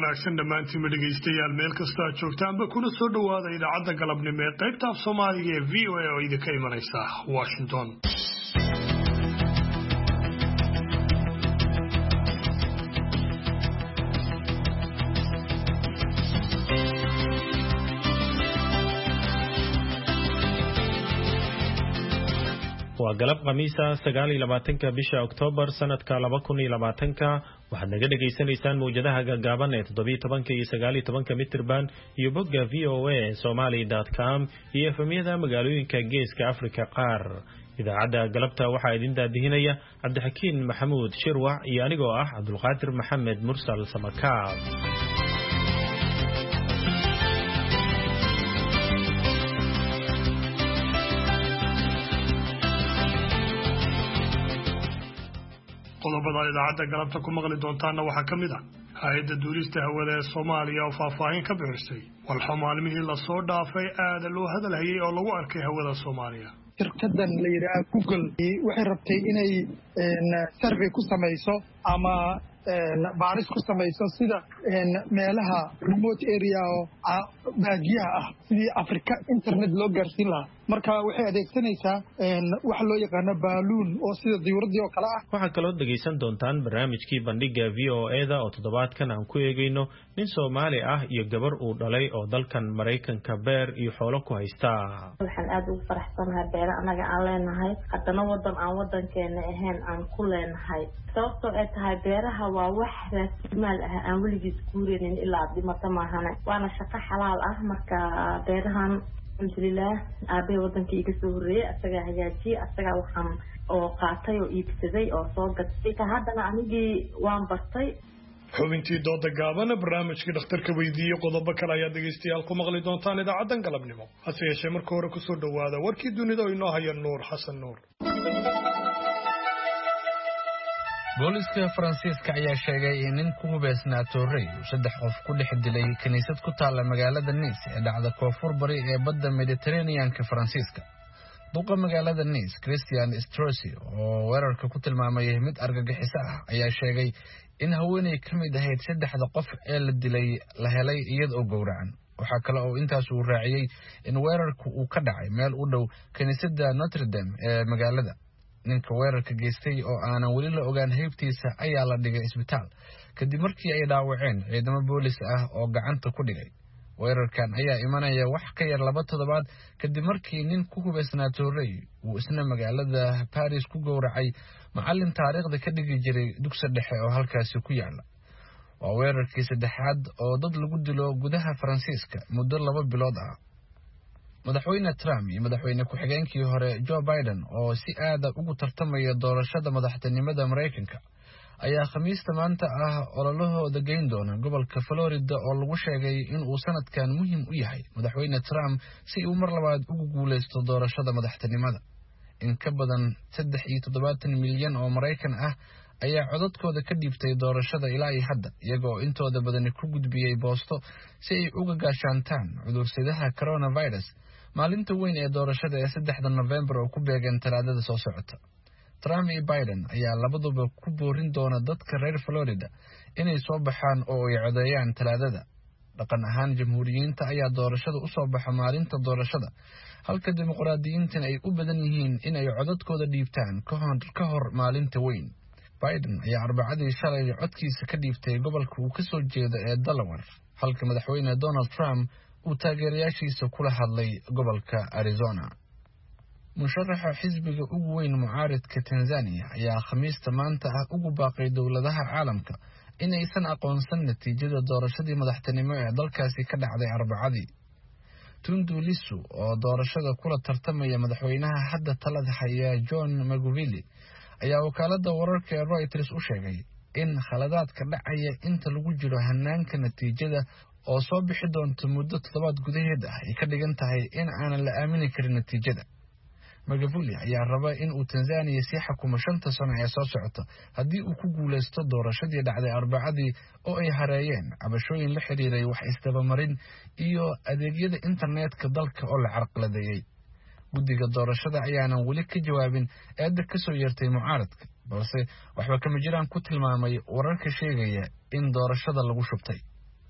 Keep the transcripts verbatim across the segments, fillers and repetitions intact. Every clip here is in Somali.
wanaagsan dhamaantiin dhageystayaal meel kasta aad joogtaanba kuna soo dhawaada idaacadda galabnimo ee qaybta af Soomaaliga ee V O A oo idinka imanaysa Washington. waa galab khamiisa sagaal iyo labaatanka bisha Oktoobar sanadka laba kun iyo labaatanka waxaad naga dhageysanaysaan mowjadaha gaagaaban ee toddoba iyo toban iyo sagaal iyo toban mitirban iyo bogga v o a somali dot com iyo efemyada magaalooyinka geeska Afrika qaar. idaacadda galabta waxaa idin daadihinaya Cabdixakiin Maxamuud Shirwac iyo anigoo ah Cabdulqaadir Maxamed Mursal Samakaab. qodobada idaacadda galabta ku maqli doontaana waxaa ka mid ah hay'adda duulista hawada ee Soomaaliya oo faahfaahin ka bixisay walxa maalmihii la soo dhaafay aad loo hadalhayay oo lagu arkay hawada Soomaaliya. shirkadan la yiraahdo Google waxay rabtay inay survey ku samayso ama baaris ku samayso sida meelaha remote area oo baagiyaha ah sidii Afrika internet loo gaarsiin lahaa. marka waxay adeegsanaysaa wax loo yaqaan baaluun oo sida diyuuradii oo kale ah. waxa kale oo dhageysan doontaan barnaamijkii bandhiga V O A-da oo toddobaadkan aan ku eegayno nin Soomaali ah iyo gabar uu dhalay oo dalkan Mareykanka beer iyo xoolo ku haysta. waxaan aad ugu faraxsanahay beer anaga aan leenahay haddana wadan aan wadankeena ahayn aan ku leenahay sababtoo ay tahay beeraha waa wax raasmaal ah aan weligiis guureenin ilaa dhimata maahane waana shaqo xalaal ah. marka beerahan alxamdulillah aabe wadankii iga soo horeeyay asaga hagaajiyay asaga waxaan oo qaatay oo iibsaday oo soo gatay haddana anigii waan bartay. xubintii dooda gaaban barnaamijkii dhakhtarka weydiiyay qodobo kale ayaa dhageystayaal ku maqli doontaan idaacaddan galabnimo. hase yeeshee marka hore ku soo dhawaada warkii dunida oo inoo haya Nuur Xasan Nuur. booliska Faransiiska ayaa sheegay in nin ku hubeysnaa toorey saddex qof ku dhex dilay kaniisad ku taala magaalada Nice ee dhacda koonfur bari ee badda Mediterranean-ka Faransiiska. duqa magaalada Nice Christian Estrosi oo weerarka ku tilmaamay mid argagixiso ah ayaa sheegay in haweeney ka mid ahayd saddexda qof ee la dilay la helay iyadoo gowracan. waxaa kale oo intaas uu raaciyay in weerarku uu ka dhacay meel u dhow kaniisadda Notre Dame ee magaalada. ninka weerarka geystay oo aanan weli la ogaan heybtiisa ayaa la dhigay isbitaal kadib markii ay dhaawaceen ciidamo boolis ah oo gacanta ku dhigay. weerarkan ayaa imanaya wax ka yar laba toddobaad kadib markii nin ku hubeysnaa toorey uu isna magaalada Paris ku gowracay macallin taariikhda ka dhigi jiray dugsi dhexe oo halkaasi ku yaala. waa weerarkii saddexaad oo dad lagu dilo gudaha Faransiiska muddo laba bilood ah. madaxweyne Trump iyo madaxweyne ku-xigeenkii hore Joe Biden oo si aad ugu tartamaya doorashada madaxtinimada Mareykanka ayaa khamiista maanta ah ololahooda geyn doona gobolka Florida oo lagu sheegay in uu sanadkan muhiim u yahay madaxweyne Trump si uu mar labaad ugu guuleysto doorashada madaxtinimada. in ka badan saddex iyo toddobaatan milyan oo Mareykan ah ayaa codadkooda ka dhiibtay doorashada ilaa iyo hadda iyagoo intooda badan ku gudbiyay boosto si ay uga gaashaantaan cudursidaha coronavirus maalinta weyn ee doorashada ee saddexda November oo ku beegan talaadada soo socota. Trump iyo Biden ayaa labaduba ku boorin doona dadka reer Florida inay soo baxaan oo ay codeeyaan talaadada. dhaqan ahaan jamhuuriyiinta ayaa doorashada u soo baxa maalinta doorashada halka dimuqraadiyiinta ay u badan yihiin in ay codadkooda dhiibtaan ka hor maalinta weyn. Biden ayaa arbacadii shalay codkiisa ka dhiibtay gobolka uu ka soo jeedo ee Delaware halka madaxweyne Donald Trump uu taageerayaashiisa kula hadlay gobolka Arizona. musharaxa xisbiga ugu weyn mucaaridka Tanzania ayaa khamiista maanta ah ugu baaqay dowladaha caalamka inaysan aqoonsan natiijada doorashadii madaxtinimo ee dalkaasi ka dhacday arbacadii. Tundu Lissu oo doorashada kula tartamaya madaxweynaha hadda talada haya John Magufuli ayaa wakaalada wararka ee Reuters u sheegay in khaladaadka dhacaya inta lagu jiro hanaanka natiijada oo soo bixi doonto muddo toddobaad gudaheed ah ay ka dhigan tahay in aanan la aamini karin natiijada. Magufuli ayaa raba in uu Tanzania sii xukumo shanta sano ee soo socota haddii uu ku guuleysto doorashadii dhacday arbacadii oo ay hareeyeen cabashooyin la xiriiray wax isdabamarin iyo adeegyada internetka dalka oo la carqaladeeyay. guddiga doorashada ayaanan weli ka jawaabin eedda ka soo yeertay mucaaradka balse waxba kama jiraan ku tilmaamay wararka sheegaya in doorashada lagu shubtay.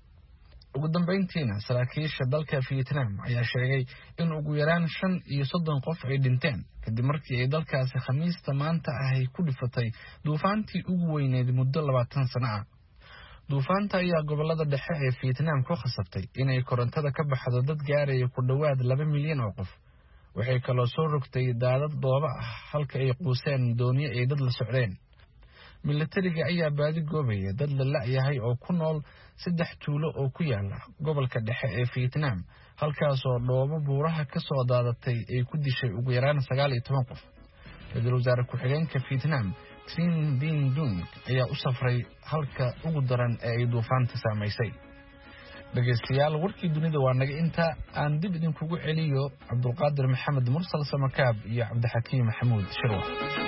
ugu dambeyntiina saraakiisha dalka Vietnam ayaa sheegay in ugu yaraan shan iyo soddon qof ay dhinteen kadib markii ay dalkaasi Khamiista maanta ahay ku dhifatay duufaantii ugu weyneed muddo labaatan sano ah. duufaanta ayaa gobolada dhexe ee Vietnam ku khasabtay inay korontada ka baxdo dad gaaraya ku dhawaad laba milyan oo qof. waxay kaloo soo rogtay daadad dooba ah halka ay quuseen dooniyo ay dad la socdeen. militariga ayaa baadi goobaya dad la la'yahay oo ku nool saddex tuulo oo ku yaala gobolka dhexe ee Vietnam, halkaasoo dhoobo buuraha ka soo daadatay ay ku dishay ugu yaraan sagaal iyo toban qof. Ra'iisul wasaare ku-xigeenka Vietnam Trinh Dinh Duong ayaa u safray halka ugu daran ee ay duufaanta saamaysay. dhegeystayaal warkii dunida waa naga inta aan dib idinkugu celiyo Cabdulqaadir Maxamed Mursal Samakaab iyo Cabdixakiim Maxamuud Shirwa.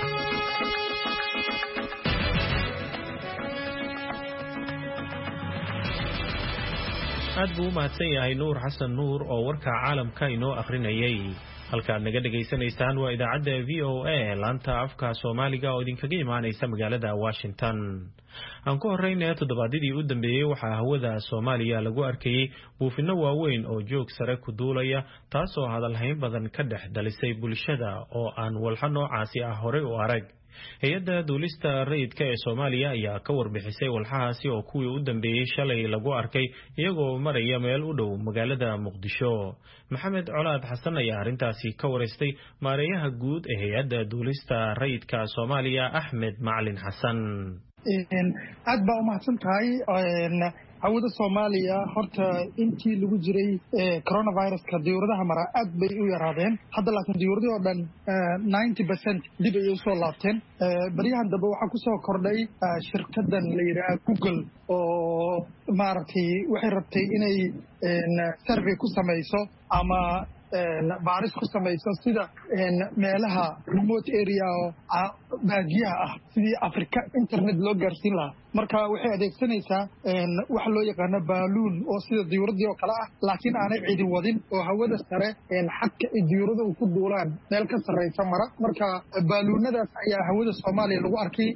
aad buu u mahadsan yahay Nuur Xasan Nuur oo warka caalamka inoo akhrinayay. halkaad naga dhageysanaysaan waa idaacadda V O A laanta afka Soomaaliga oo idinkaga imaanaysa magaalada Washington. aan ku horeynay toddobaadyadii u dambeeyay waxaa hawada Soomaaliya lagu arkayay buufino waaweyn oo joog sare ku duulaya, taasoo hadalhayn badan ka dhex dhalisay bulshada oo aan walxa noocaasi ah horey u arag. hay-adda duulista rayidka ee Soomaaliya ayaa ka warbixisay walxahaasi oo kuwii u dambeeyay shalay lagu arkay iyagoo maraya meel u dhow magaalada Muqdisho. Maxamed Colaad Xasan ayaa arrintaasi ka wareystay maareeyaha guud ee hay-adda duulista rayidka Soomaaliya Axmed Macalin Xasan. aad baa u mahadsan tahay. hawada Soomaaliya horta intii lagu jiray coronavirus-ka diyuuradaha mara aad bay u yaraadeen. hadda laakiin diyuuradii oo dhan ninety percent dib ay u soo laabteen. baryahan dambe waxaa ku soo kordhay shirkadan la yidhaahdo Google oo maaragtay waxay rabtay inay survey ku samayso ama baaris ku samayso sida meelaha remote area oo baadiyaha ah sidii Afrika internet loo gaarsiin lahaa. marka waxay adeegsanaysaa waxa loo yaqaano baaluun oo sida diyuuradii oo kale ah laakiin aanay cidi wadin oo hawada sare xadka ay diyuurada ku duulaan meel ka sarreysa mara. marka baaluunadaas ayaa hawada Soomaaliya lagu arkay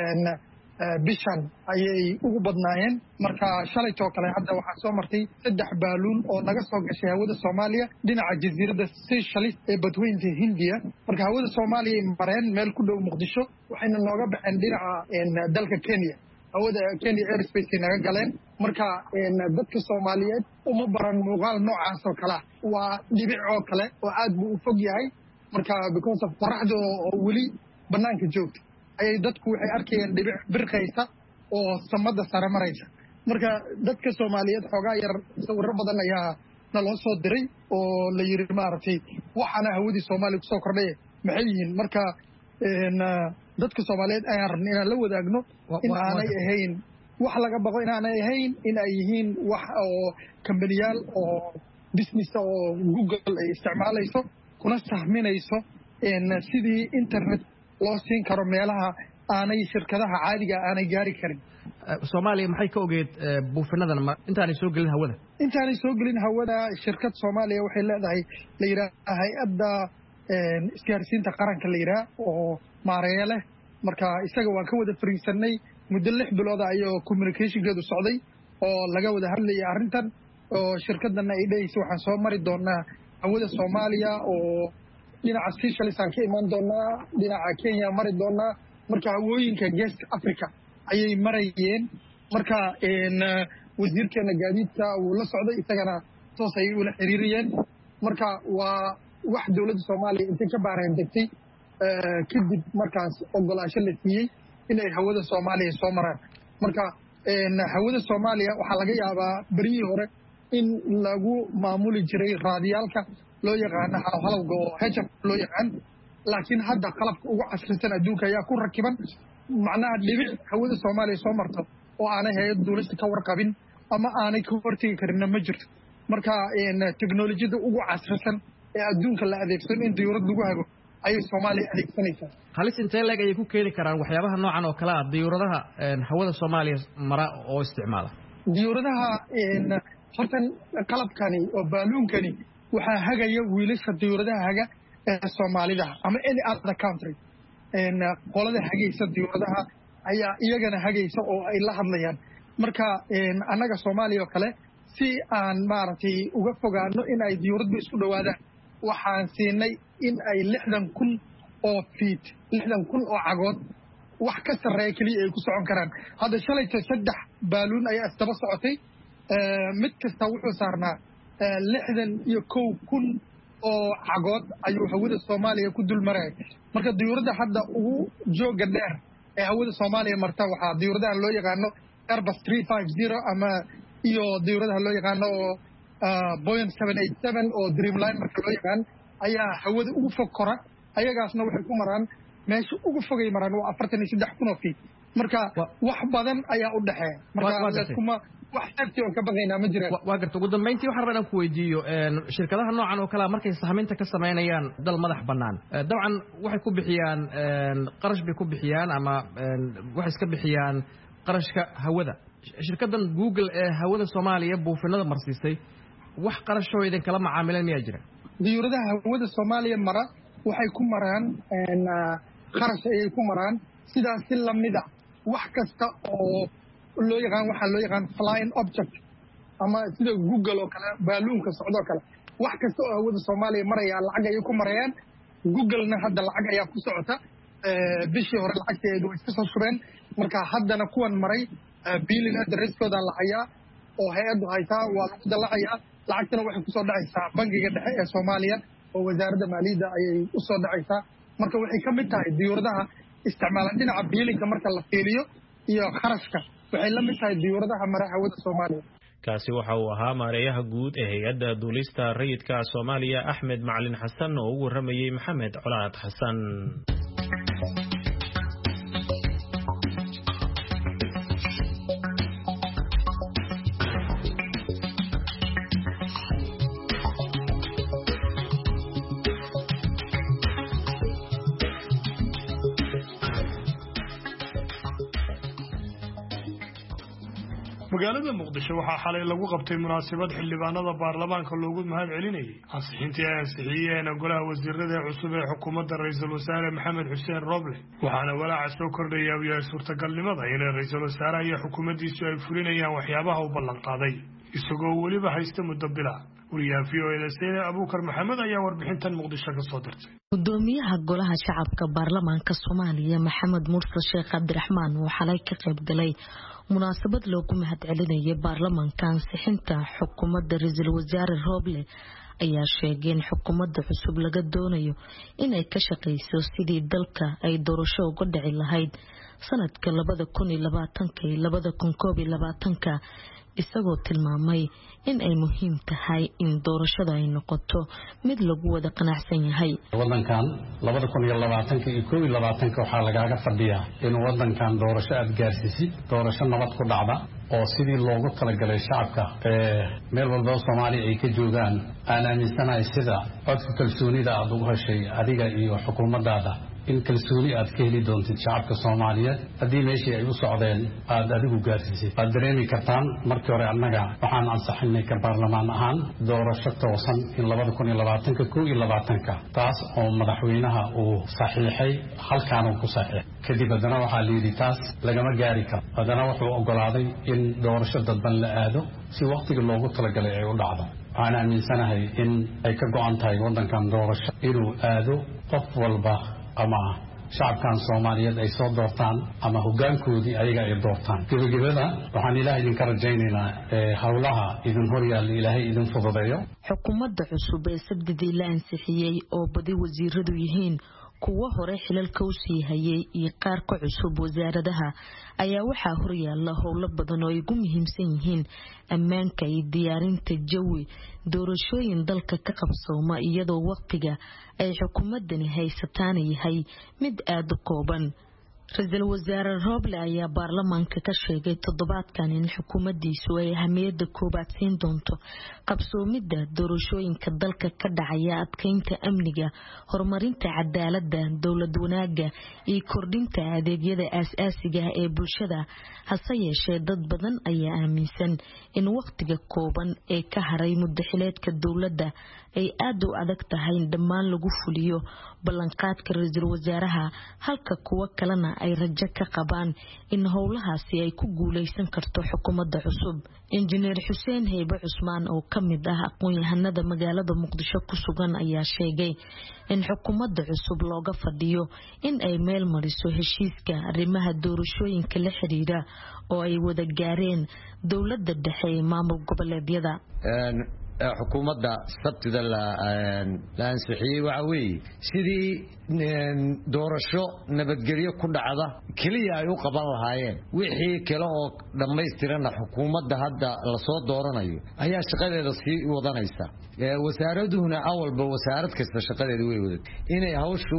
bishan ayay ugu badnaayeen. marka shalaytoo kale hadda waxaa soo martay saddex baaluun oo naga soo gashay hawada Soomaaliya dhinaca jasiiradda Seychelles ee badweynta Hindiya. marka hawada Soomaaliya ay mareen meel ku dhow Muqdisho, waxayna nooga baxeen dhinaca dalka Kenya. hawada Kenya airspace ay naga galeen. marka dadka Soomaaliyeed uma baran muuqaal noocaas oo kale waa dhibic oo kale oo aad buu u fog yahay. marka because of qoraxda oo weli banaanka joogta ayay dadku waxay arkayeen dhibic birqaysa oo samada sare maraysa. marka dadka Soomaaliyeed xoogaa yar sawirro badan ayaa naloo soo diray oo la yiri maaragtay waxaana hawadii Soomaaliya ku soo kordhay maxay yihiin. marka dadka Soomaaliyeed ayaan rabnay inaan la wadaagno in aanay ahayn wax laga baqo, in aanay ahayn in ay yihiin wax oo kambaniyaal oo business oo Google ay isticmaalayso kuna sahminayso sidii internet loo siin karo meelaha aanay shirkadaha caadiga aanay gaari karin. Soomaaliya maxay ka ogeed buufinadan intaanay soo gelin hawada? intaanay soo gelin hawada shirkad Soomaaliya waxay leedahay la yiraahdo hay'adda isgaarsiinta qaranka la yiraahdo oo maareeyo leh. marka isaga waan ka wada fariisanay muddo lix bilood ayuu communication-keedu socday oo laga wada hadlayay arrintan oo shirkadana ay dhayso waxaan soo mari doonaa hawada Soomaaliya oo dhinaca Seychelles aan ka iman doonaa, dhinaca Kenya mari doonaa. marka hawooyinka Geeska Africa ayay marayeen. marka wasiirkeena gaadiidka uu la socday isagana toos ayay ula xiriiriyeen. marka waa wax dowladda Soomaaliya intay ka baareen degtay kadib markaas ogolaansho la siiyey inay hawada Soomaaliya soo maraan. marka hawada Soomaaliya waxaa laga yaabaa berihii hore in lagu maamuli jiray raadiyaalka loo yaqaano halowga oo H F loo yaqaan, laakiin hadda qalabka ugu casrisan adduunka ayaa ku rakiban. macnaha dhibic hawada Soomaaliya soo marto oo aanay hay'ad duulista ka warqabin ama aanay ka hortagi karin ma jirto. marka teknolojiyada ugu casrisan ee adduunka la adeegsado in diyuurad lagu hago ayay Soomaaliya adeegsanaysaa. halis intee leeg ayay ku keeni karaan waxyaabaha noocan oo kale ah diyuuradaha hawada Soomaaliya mara oo isticmaala? diyuuradaha hortan qalabkani oo baaluunkani waxaa hagaya wiilasha diyuuradaha haga ee Soomaalida ama any other country. qolada hagaysa diyuuradaha ayaa iyagana hagaysa oo ay la hadlayaan. marka annaga Soomaaliya oo kale si aan maaragtay uga fogaano in ay diyuuradba isku dhowaadaan waxaan siinay in ay lixdan kun oo fiit lixdan kun oo cagood wax ka sarreeya keliya ay ku socon karaan hadda shalayta saddex baaluun ayaa isdaba socotay mid kasta wuxuu saarnaa lixdan iyo kow kun oo cagood ayuu hawada soomaaliya ku dul maraya marka diyuuradda hadda ugu jooga dheer ee hawada soomaaliya marta waxaa diyuuradaha loo yaqaano airbus three five zero ama iyo diyuuradaha loo yaqaano oo boeing seven eight seven oo dreamline marka loo yaqaan ayaa hawada ugu fog kora ayagaasna waxay ku maraan meesha ugu fogay maraan waa afartan iyo saddex kun oo fiit marka wax badan ayaa u dhexeeya marka kuma wax safety oo ka baqaynaa ma jiraan waa garta ugu dambeyntii waxaan rabaa inaan ku weydiiyo shirkadaha noocan oo kale markay sahminta ka samaynayaan dal madax bannaan dabcan waxay ku bixiyaan qarash bay ku bixiyaan ama waxay iska bixiyaan qarashka hawada shirkaddan google ee hawada soomaaliya buufinada marsiisay wax qarashoo idin kala macaamileen miyaa jira diyuuradaha hawada soomaaliya mara waxay ku maraan kharash ayay ku maraan sidaas si lamid ah wax kasta oo loo yaqaan waxaa loo yaqaan flying object ama sida google oo kale baaluunka socdoo kale wax kasta oo hawada soomaaliya maraya lacag ayay ku marayaan googlena hadda lacag ayaa ku socota bishii hore lacagteedu way iska soo shubeen marka haddana kuwan maray biilin adreskooda la hayaa oo hay-addu haytaa waa lagu dalacayaa lacagtana waxay kusoo dhacaysaa bangiga dhexe ee soomaaliya oo wasaaradda maaliyadda ayay usoo dhacaysaa marka waxay ka mid tahay diyuuradaha isticmaalan dhinaca biilinka marka la fiiriyo iyo kharashka waxay la mid tahay diyuuradaha mara hawada soomaaliya kaasi waxa uu ahaa maareeyaha guud ee hay-adda duulista rayidka soomaaliya axmed macalin xasan oo ugu waramayey maxamed colaad xasan. magaalada muqdisho waxaa xalay lagu qabtay munaasabad xildhibaanada baarlamaanka loogu mahad celinayay ansixintii ay ansixiyeen golaha wasiirada cusub ee xukuumadda ra-iisul wasaare maxamed xuseen roble waxaana walaaca soo kordhaya u yahay suurtagalnimada inay ra-iisul wasaaraha iyo xukuumaddiisu ay fulinayaan waxyaabaha u ballanqaaday isagoo weliba haysta muddo bila wariyaha v o e seyne abuukar maxamed ayaa warbixintan muqdisho ka soo dirtay gudoomiyaha golaha shacabka baarlamaanka soomaaliya maxamed mursal sheekh cabdiraxmaan oo xalay ka qayb galay munaasabad loogu mahad celinayay baarlamaanka ansixinta xukuumadda ra-iisul wasaare roble ayaa sheegay in xukuumadda cusub laga doonayo inay ka shaqayso sidii dalka ay doorasho uga dhici lahayd sanadka labada kun iyo labaatanka iyo labada kun koob iyo labaatanka isagoo tilmaamay in ay muhiim tahay in doorashada ay noqoto mid lagu wada qanacsan yahay. wadankan labada kun iyo labaatanka iyo koob iyo labaatanka waxaa lagaaga fadhiyaa in wadankan doorasho aad gaarsiisid doorasho nabad ku dhacda oo sidii loogu talagalay shacabka ee meel walba Soomaaliya ay ka joogaan aan aaminsanahay sida codka kalsoonida aad ugu heshay adiga iyo xukuumaddaada in kalsooni aad ka heli doontid shacabka Soomaaliyeed haddii meeshii ay u socdeen aad adigu gaarsiisay aad dareemi kartaan markii hore annaga waxaan ansaxinay ka baarlamaan ahaan doorasho toosan in labada kun iyo labaatanka koob iyo labaatanka taas oo madaxweynaha uu saxiixay halkaan uu ku saxiixay kadib haddana waxaa la yidhi taas lagama gaari karo haddana wuxuu ogolaaday in doorasho dadban la aado si waqtiga loogu talagalay ay u dhacdo waxaan aaminsanahay in ay ka go-an tahay wadankan doorasho inuu aado qof walba ama shacabkan Soomaaliyeed ay soo doortaan ama hoggaankoodii ayaga ay doortaan gabagabada waxaan ilaahay idinka rajaynaynaa hawlaha idin horyaal ilaahay idin fududeeyo xukuumadda cusub ee sabdidii la ansixiyay oo badi wasiiradu yihiin kuwa hore xilalka u sii hayay iyo qaar ka cusub wasaaradaha ayaa waxaa horyaala howlo badan oo ay ugu muhiimsan yihiin ammaanka iyo diyaarinta jawi doorashooyin dalka ka qabsooma iyadoo waqtiga ay xukuumadani haysataan yahay mid aad u kooban. ra-iisul wasaare roble ayaa baarlamaanka ka sheegay toddobaadkan in xukuumaddiisu ay ahamiyadda koobaad siin doonto qabsoomidda doorashooyinka dalka ka dhacaya adkeynta amniga horumarinta cadaaladda dowlad wanaagga iyo kordhinta adeegyada aasaasiga ah ee bulshada hase yeeshee dad badan ayaa aaminsan in waqtiga kooban ee ka haray muddaxileedka dowladda ay aad u adag tahay in dhammaan lagu fuliyo ballanqaadka ra'iisul wasaaraha halka kuwa kalena ay rajo ka qabaan in howlahaasi ay ku guuleysan karto xukuumadda cusub. Injineer Xuseen Heybe Cusmaan oo ka mid ah aqoon-yahanada magaalada Muqdisho ku sugan ayaa sheegay in xukuumadda cusub looga fadhiyo in ay meel mariso heshiiska arrimaha doorashooyinka la xiriira oo ay wada gaareen dowladda dhexe ee maamul goboleedyada. xukuumadda sabtida la ansixiyay waxa weeye sidii doorasho nabadgelyo ku dhacda kaliya ay u qaban lahaayeen wixii kale oo dhammaystirana xukuumadda hadda la soo dooranayo ayaa shaqadeeda sii wadanaysa. wasaaraduhuna awalba wasaarad kasta shaqadeeda way wadan inay hawshu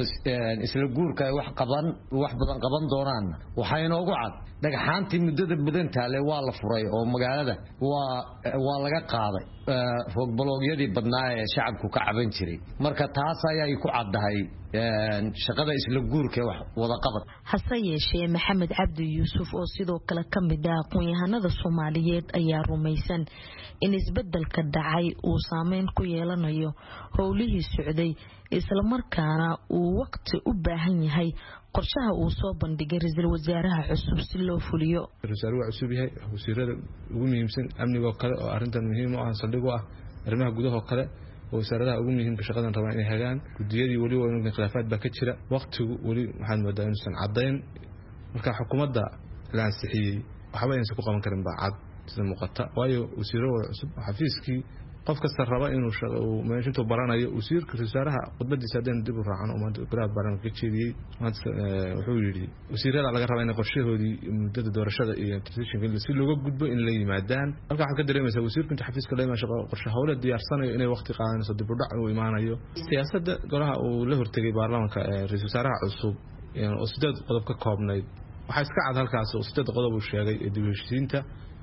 isla guurka ay wax qaban wax badan qaban doonaan waxa inoogu cad dhagxaantii muddada badan taale waa la furay oo magaalada waa waa laga qaaday fogbologyadii badnaa ee shacabku ka caban jiray marka taas ayay ku caddahay shaqada isla guurka wax wada qabad. hase yeeshee Maxamed Cabdi Yuusuf oo sidoo kale ka mid ah aqoon-yahanada Soomaaliyeed ayaa rumaysan in isbeddelka dhacay uu saameyn ku yeelanayo howlihii socday isla markaana uu waqti u baahan yahay qorshaha uu soo bandhigay ra'iisul wasaaraha cusub si loo fuliyo. Ra'iisul wasaaraha cusub yahay wasiirada ugu muhiimsan amniga kale oo arintan muhiim u ah saldhig ah arrimaha gudaha kale oo wasaaradaha ugu muhiimka shaqadan rabaan inay hagaan gudiyadii wali waa in khilaafaad ba ka jira waqtigu wali waxaan moodaa inuu san cadeyn marka xukuumadda la ansixiyay waxba aysan ku qaban karin ba cad sida muuqata waayo wasiirada cusub xafiiskii qof kasta raba inuu shaqo meesha intuu baranayo wasiirka wasaaraha khudbadiisa hadaan dib u raacano oo maanta garaad baran ka jeediyay maanta wuxuu yiri wasiirada laga rabaa in qorshahoodii muddada doorashada iyo transition si looga gudbo in la yimaadaan halka waxa ka dareemaysa wasiirka inta xafiiska leeyahay shaqo qorshe hawle diyaarsanayo inay waqti qaadanayso dib u dhac u imaanayo siyaasadda golaha uu la hortagay baarlamaanka ra'iisul wasaaraha cusub oo sideed qodob ka koobnayd waxa iska cad halkaas oo sideed qodob uu sheegay ee dib u heshiisiinta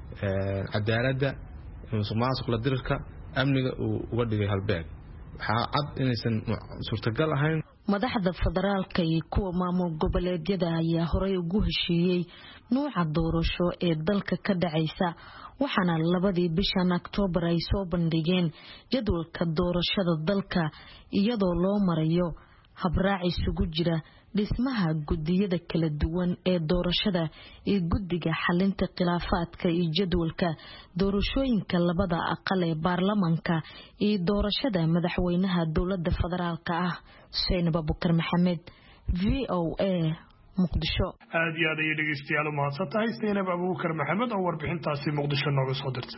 cadaaladda musuqmaasuq la dirirka amniga uu uga dhigay halbeeg waxa cad inaysan suurtagal ahayn. madaxda federaalka iyo kuwa maamul goboleedyada ayaa horey ugu heshiiyey nooca doorasho ee dalka ka dhacaysa waxaana labadii bishan Oktoobar ay soo bandhigeen jadwalka doorashada dalka iyadoo loo marayo habraac isugu jira dhismaha gudiyada kala duwan ee doorashada iyo guddiga xalinta khilaafaadka iyo jadwalka doorashooyinka labada aqal ee baarlamaanka iyo doorashada madaxweynaha dowladda federaalka ah. Sheynaba Bukar Maxamed V O A Muqdisho. aad iyo aad ay dhageystayaal u mahadsantahay Sheynaba Bukar Maxamed oo warbixintaasi Muqdisho nooga soo dirtay.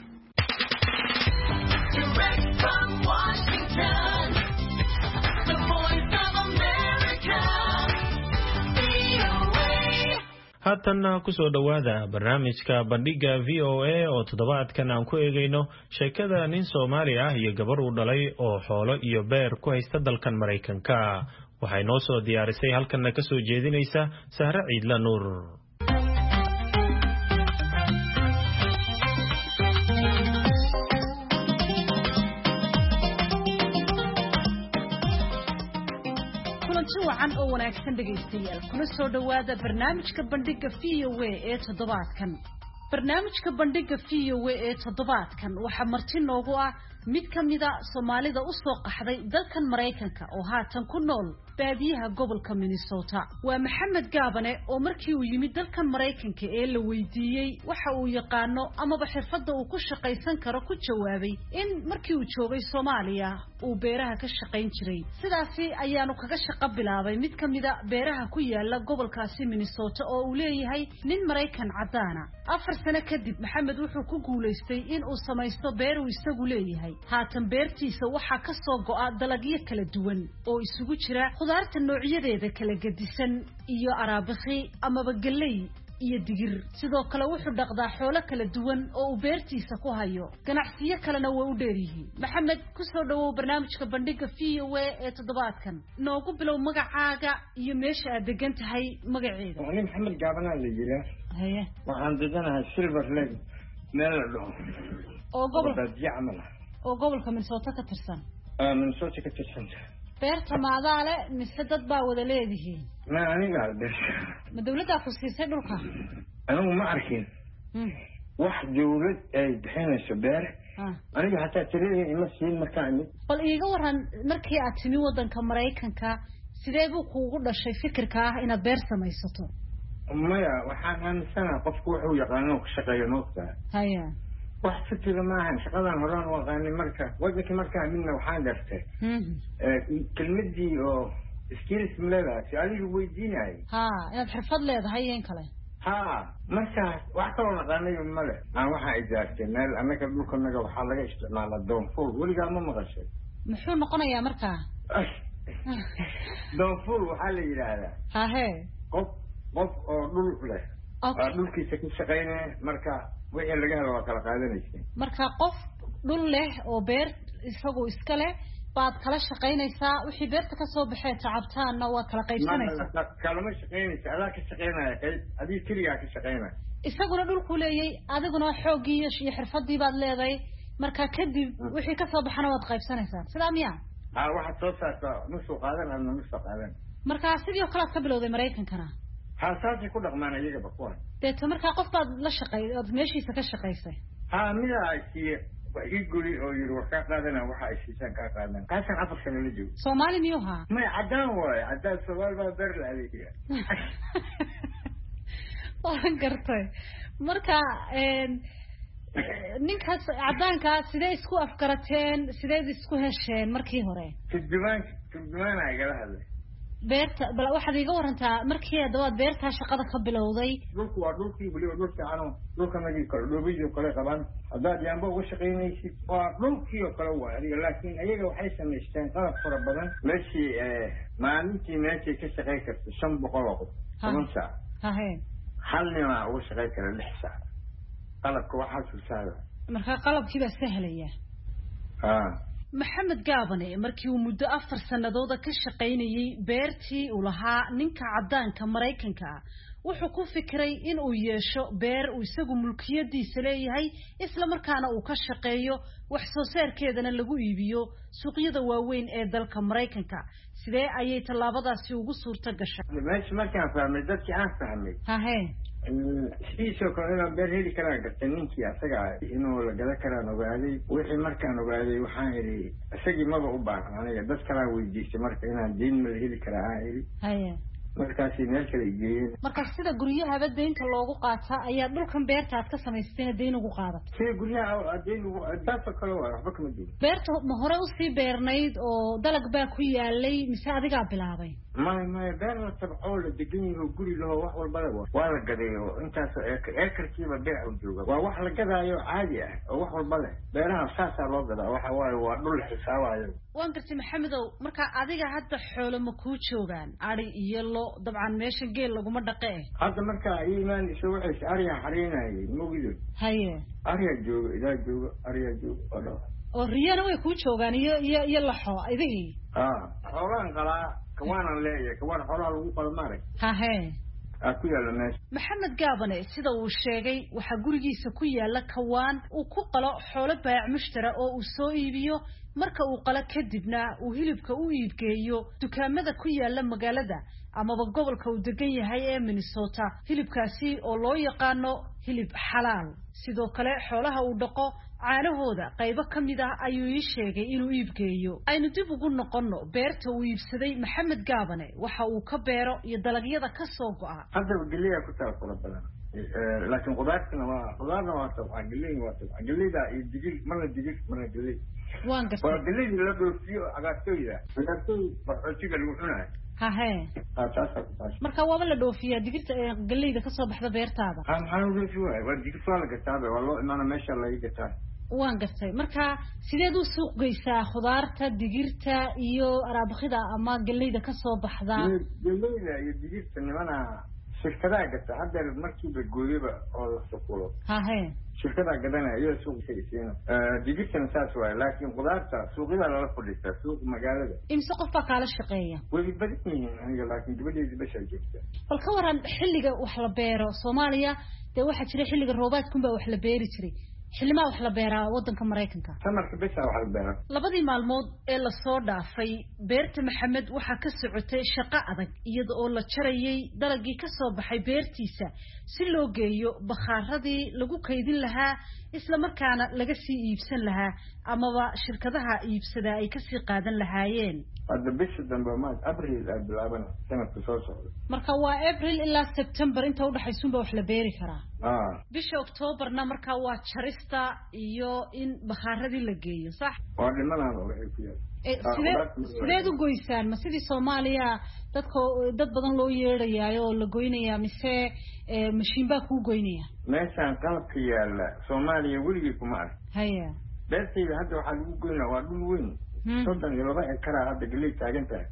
haatanna ku soo dhawaada barnaamijka bandhiga V O A oo toddobaadkan aan ku eegayno sheekada nin Soomaali ah iyo gabar uu dhalay oo xoolo iyo beer ku haysta dalkan Mareykanka. waxay noo soo diyaarisay halkanna ka soo jeedinaysa Sahra Ciidla Nuur. wacan oo wanaagsan dhageystayaal kuna soo dhawaada barnaamijka bandhiga V O A ee toddobaadkan. barnaamijka bandhiga V O A ee toddobaadkan waxa marti noogu ah mid kamida Soomaalida u soo qaxday dalkan Mareykanka oo haatan ku nool baadiyaha gobolka Minnesota. waa Maxamed Gaabane oo markii uu yimid dalkan Mareykanka ee la weydiiyay waxa uu yaqaano ama xirfadda uu ku shaqaysan karo ku jawaabay in markii uu joogay Soomaaliya uu beeraha ka shaqayn jiray. sidaasi ayaanu kaga shaqo bilaabay mid kamida beeraha ku yaala gobolkaasi Minnesota oo uu leeyahay nin Mareykan cadaana. afar sano kadib Maxamed wuxuu ku guuleystay in uu samaysto beer uu isagu leeyahay. haatan beertiisa waxa ka soo go'a dalagyo kala duwan oo isugu jira khudaarta noocyadeeda kala gedisan iyo araabixi ama galay iyo digir. sidoo kale wuxuu dhaqdaa xoolo kala duwan oo uu beertiisa ku hayo. ganacsiyo kalena way u dheeryihiin. Maxamed ku soo dhawow barnaamijka bandhiga V O A ee toddobaadkan. noogu bilow magacaaga iyo meesha aad degan tahay magaceeda. Waa Maxamed Gaabane la yiraahdo. haye waxaan deganahay Silver Lake meel la dhaho oo gobolka Jamal oo gobolka Minnesota ka tirsan. ah Minnesota ka tirsan. beerta maadaale mise dad baa wada leedihiin. ma aniga beer ma dawladda ku siisay dhulka? anigu ma arkin wax dawlad ay bixinayso beer aniga hataa tirada ima siin markaa imid bal iiga waran markii aad timi wadanka Mareykanka sidee buu kuugu dhashay fikirka ah inaad beer samaysato maya waxaan aaminsanahay qofku wuxuu yaqaano ku shaqeeyo noqda haya wax fikir ma ahan shaqadan horaan oo qaani marka wadanka markaa midna waxaan dartay ee kelmadii oo skills mleeda si adigu weydiinay ha inaad xirfad leedahay in kale ha marka wax kale oo qaanayo male aan waxa ay daartay meel anaka dhulkanaga waxa laga isticmaalaa doonful waliga ma maqashay muxuu noqonayaa markaa doonful waxa la yiraahdaa ha he qof qof oo dhul leh oo dhulkiisa ku shaqeynaa marka wixii laga helo waa kala qaadanaysaa marka qof dhul leh oo beer isagu iska leh baad kala shaqeynaysaa wixii beerta ka soo baxay tacabtaana waa kala qaybsanaysaa kalama shaqeynaysaa adaa ka shaqeynaya qayb adii kaliya ka shaqeynaya isaguna dhulku leeyay adiguna xoogii iyo xirfadii baad leedahay marka kadib wixii ka soo baxana waad qaybsanaysaa sidaa miya ha waxa soo saarta nusoo qaadan ama nusoo qaadan marka sidoo kale ka bilowday Mareykankana ha saasi ku dhaqmaan iyaga bakuwan deeto marka qof baad la shaqeeyay oo meeshiisa ka shaqeysay ha mida ay siiyay waxay guri oo yiri wax ka qaadana waxa ay siisan ka qaadan kaasan afar sano la joogo Soomaali miyuha ma cadaan way cadaan Soomaali baa beer la adeegaya waan gartay marka een ninkaas cadaanka sidee isku afkarateen sidee isku hesheen markii hore tidbaan tidbaan ay gala hadlay beerta bal waxaad iga warantaa markii aad beerta shaqada ka bilowday dhulku waa dhulkii waliba dhulka aanu dhulka nagi kala dhoobiyo kala qaban hadaad yaanba uga shaqeynaysid waa dhulkii oo kala waa adiga laakiin ayaga waxay sameysteen qalab fara badan meeshii ee maalintii meeshii ka shaqeyn karto shan boqol oo qof toban saac ha he hal nima uga shaqeyn kara lix saac qalabka waxa soo saaray marka qalabkii baa sahlaya ha maxamed gaabane markii uu muddo afar sanadood ka shaqeynayay beertii uu lahaa ninka cadaanka Mareykanka wuxuu ku fikiray in uu yeesho beer uu isagu mulkiyadiisa leeyahay isla markaana uu ka shaqeeyo wax soo saarkeedana lagu iibiyo suuqyada waaweyn ee dalka Mareykanka sidee ayay talaabadaasi ugu suurta gashay meesha markaan fahmay dadkii aan fahmay ha he sidoo kale beer heli karaa gartay ninkii asaga inuu la gala karaan ogaaday wixii markaan ogaaday waxaan iri asagii maba u baahan aniga dad kala weydiisay marka inaan deyn ma heli karaa aan iri haye markaas meel kale geeyeen marka sida guryaha deynta loogu qaata ayaa dhulkan beerta aad ka samaysteen deyn ugu qaadato sida guryaha deyn ugu qaadato kale waa waxba kama duwan beerta ma hore u sii beernayd oo dalag baa ku yaalay mise adiga bilaabay ma ma beer la tabco la degan yahay guri loo wax walba waa la gadeeyo intaas eekarkiiba beer u jooga waa wax la gadaayo caadi ah oo wax walba leh beeraha saasa loo gadaa waxa waaye waa dhul xisaabayo waan gartay maxamedow marka adiga hadda xoolo ma ku joogaan ari iyo lo dabcan meesha geel laguma dhaqee hadda marka iimaan isoo waxay ariga xariinayay mogido haye ariga jooga ilaa jooga ariga jooga oo riyana way ku joogaan iyo iyo iyo laxo idii ha xoolahan qala kawana leeyahay kawana xoolaha lagu qalmaaray ha he ku yaala meesha maxamed gaabane sida uu sheegay waxa gurigiisa ku yaala kawaan uu ku qalo xoolo baac mushtara oo uu soo iibiyo marka uu qala kadibna uu hilibka u iibgeeyo dukaamada ku yaala magaalada amaba gobolka uu degan yahay ee Minnesota hilibkaasi oo loo yaqaano hilib xalaal sidoo kale xoolaha uu dhaqo caanahooda qaybo kamid ah ayuu ii sheegay inuu iibgeeyo aynu dib ugu noqono beerta uu iibsaday maxamed gaabane waxa uu ka beero iyo dalagyada ka soo go'a hadda galiya ku taal fara badan laakiin qudaartana waa qudaarna waa tabcan galiya waa tabcan galiya iyo digir marna digir marna galiya waan gartay waa galiya la dhoofiyo agaartooyda agaartooy waxoojiga lagu cunayo ha he marka waaba la dhoofiyaa digirta galeyda ka soo baxda beertaada ha maxaa loo dhoofiyaa waa digirta waa la gataa waa loo imaana meesha laga gataa waan gartay marka sideed u suuq geysaa khudaarta digirta iyo araabkhida ama galeyda ka soo baxda galeyda iyo digirta nimana shirkadaha gata hadda markii la gooyaba oo la suuqlo ha he shirkadaha gadanaya iyo suuq saysiina digirtana saas waay laakiin khudaarta suuqyada lala fadhiistaa suuq magaalada imse qof baa kaala shaqeeya way badan yihiin aniga laakiin gabadheedii basha joogta bal ka waran xilliga wax la beero Soomaaliya dee waxa jira xilliga roobaadkunba wax la beeri jiray xillimaa wax la beeraa waddanka Mareykanka samarka bisa wax la beeraa labadii maalmood ee la soo dhaafay beerta Maxamed waxa ka socotay shaqo adag iyada oo la jarayay dalagii ka soo baxay beertiisa si loo geeyo bakhaaradii lagu kaydin lahaa isla markaana laga sii iibsan lahaa amaba shirkadaha iibsada ay ka sii qaadan lahaayeen hadda bisha dambe ma April ay bilaabana sanadka soo socda marka waa April ilaa September inta u dhaxaysuunba wax la beeri karaa ah bisha October-na marka waa jarista iyo in bakhaaradii la geeyo sax waa dhimanaan waxay ku yahay sideed u goysaan ma sidii Soomaaliya dadka dad badan loo yeerayaa oo la goynaya mise mashiin baa ku goynaya meeshaan qalabka yaala Soomaaliya weligeed kuma arag haya beertayda hadda waxa lagu goynaa waa dhul weyn soddon iyo laba ekar hadda galey taagan tahay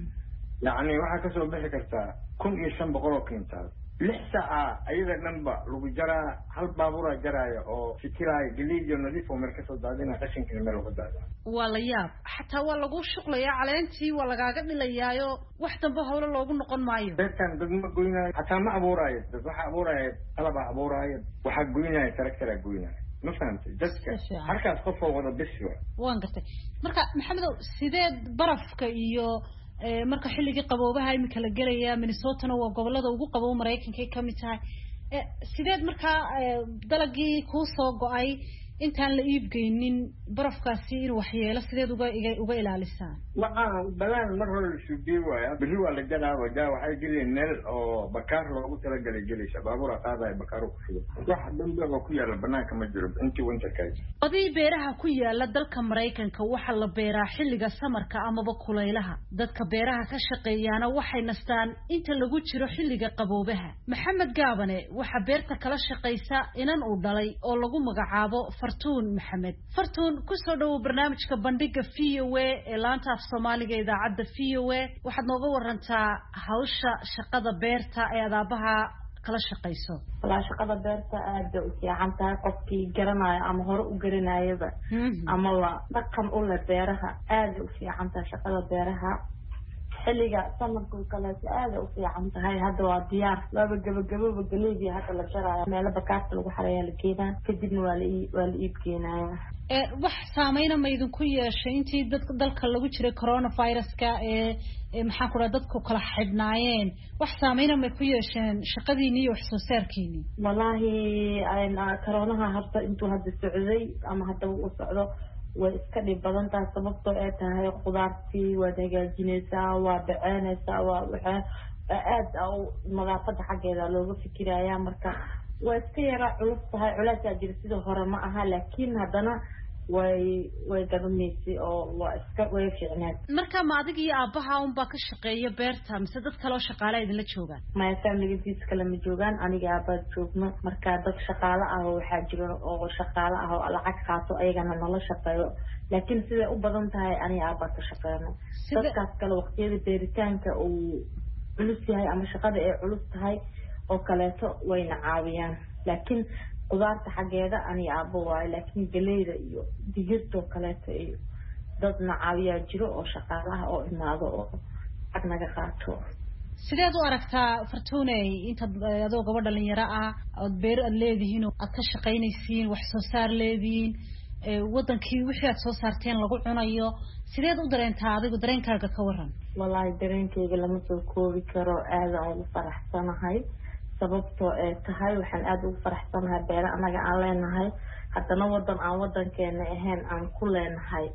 yacni waxa ka soo bixi kartaa kun iyo shan boqol oo kintaal lix saaca ayada dhanba lagu jaraa hal baabuura jaraya oo fikiraya galeyda nadiif oo marka soo daadina qashinka meel lagu daada waa la yaab xataa waa lagu shuqlayaa caleentii waa lagaaga dhilayaayo wax dambe hawlo loogu noqon maayo beertan dad ma goynaayo xataa ma abuuraayo dad waxa abuuraayo qalab abuuraayo waxa goynaayo taraktara goynaayo ma fahamtay dadka halkaas qof oo wada bisho waan gartay marka maxamed sideed barafka iyo marka xilligii qaboobaha imika la galaya Minnesota waa gobolada ugu qabow Mareykanka ka mid tahay sideed marka dalagii ku soo go'ay intaan la iibgeynin barafkaasi in waxyeelo sideed uga uga ilaalisaan waxa balaan mar hore la suubiyo waaya bari waa la galaa wada waxay jireen meel oo bakaar loogu tala galay galay shabaabura qaaday bakaar ku fido wax dambe oo ku yaala banaanka ma jiro intii winterka qodii beeraha ku yaala dalka Mareykanka waxa la beeraa xilliga samarka amaba kulaylaha dadka beeraha ka shaqeeyana waxay nastaan inta lagu jiro xilliga qaboobaha Maxamed Gaabane waxa beerta kala shaqeysa inan uu dhalay oo lagu magacaabo Fartuun Maxamed Fartuun ku soo dhaw barnaamijka bandhiga V O A ee laanta af Soomaaliga idaacadda V O A waxaad nooga warantaa hawsha shaqada beerta ee adabaha kala shaqeyso wala shaqada beerta aad u fiican tahay qofkii garanayo ama hore u garanayaba ama la dhaqan u la beeraha aad u fiican tahay shaqada beeraha xilliga samarka kale aad u fiican tahay hadda waa diyaar laba gabagabo galeydi hadda la jarayo meel bakaarta lagu xareeyo la geedan kadibna waa la waa la iib keenaya ee wax saameeyna ma idin ku yeeshay intii dadka dalka lagu jiray coronavirus-ka ee maxaa ku dhaca dadku kala xidhnaayeen wax saameeyna ma ku yeesheen shaqadiina iyo wax soo saarkiina wallahi ayna coronaha hadda intuu hadda socday ama hadda uu socdo way iska dhib badan tahay sababtoo ay tahay qudaartii waa hagaajinaysaa waa dhaceynaysaa waa waxa aad oo nadaafada xaggeeda looga fikirayaa marka waa iska yara culus tahay culaasaa jira sidoo hore ma aha laakiin haddana way way gadanaysay oo waa iska way fiicnaad marka ma adiga iyo aabaha un baa ka shaqeeya beerta mise dad kale oo shaqaale idinla joogaan maya familigiis kale ma joogaan aniga aabaa joogno marka dad shaqaale ah waxaa jira oo shaqaale ah oo lacag qaato ayagana nala shaqeeyo laakiin siday u badan tahay aniga aabaa ka shaqeeyno dadkaas kale waqtiyada beeritaanka uu culus yahay ama shaqada ay culus tahay oo kaleeto wayna caawiyaan laakiin qudaarta xageeda ani aabo waay laakiin galeyda iyo digirta kaleeto iyo dadna caawiyaa jiro oo shaqaalaha oo imaado oo lacag naga qaato sideed u aragtaa Fartuunay inta adoo gabadh dhalinyaro ah oo beer aad leedihiin oo aad ka shaqaynaysiin wax soo saar leedihiin ee wadankii wixii aad soo saarteen lagu cunayo sideed u dareentaa adigu dareenkaaga ka waran wallahi dareenkayga lama soo koobi karo aad aan ugu faraxsanahay sababtoo ee tahay waxaan aad ugu faraxsanahay beera anaga aan leenahay haddana wadan aan wadankeena ahayn aan ku leenahay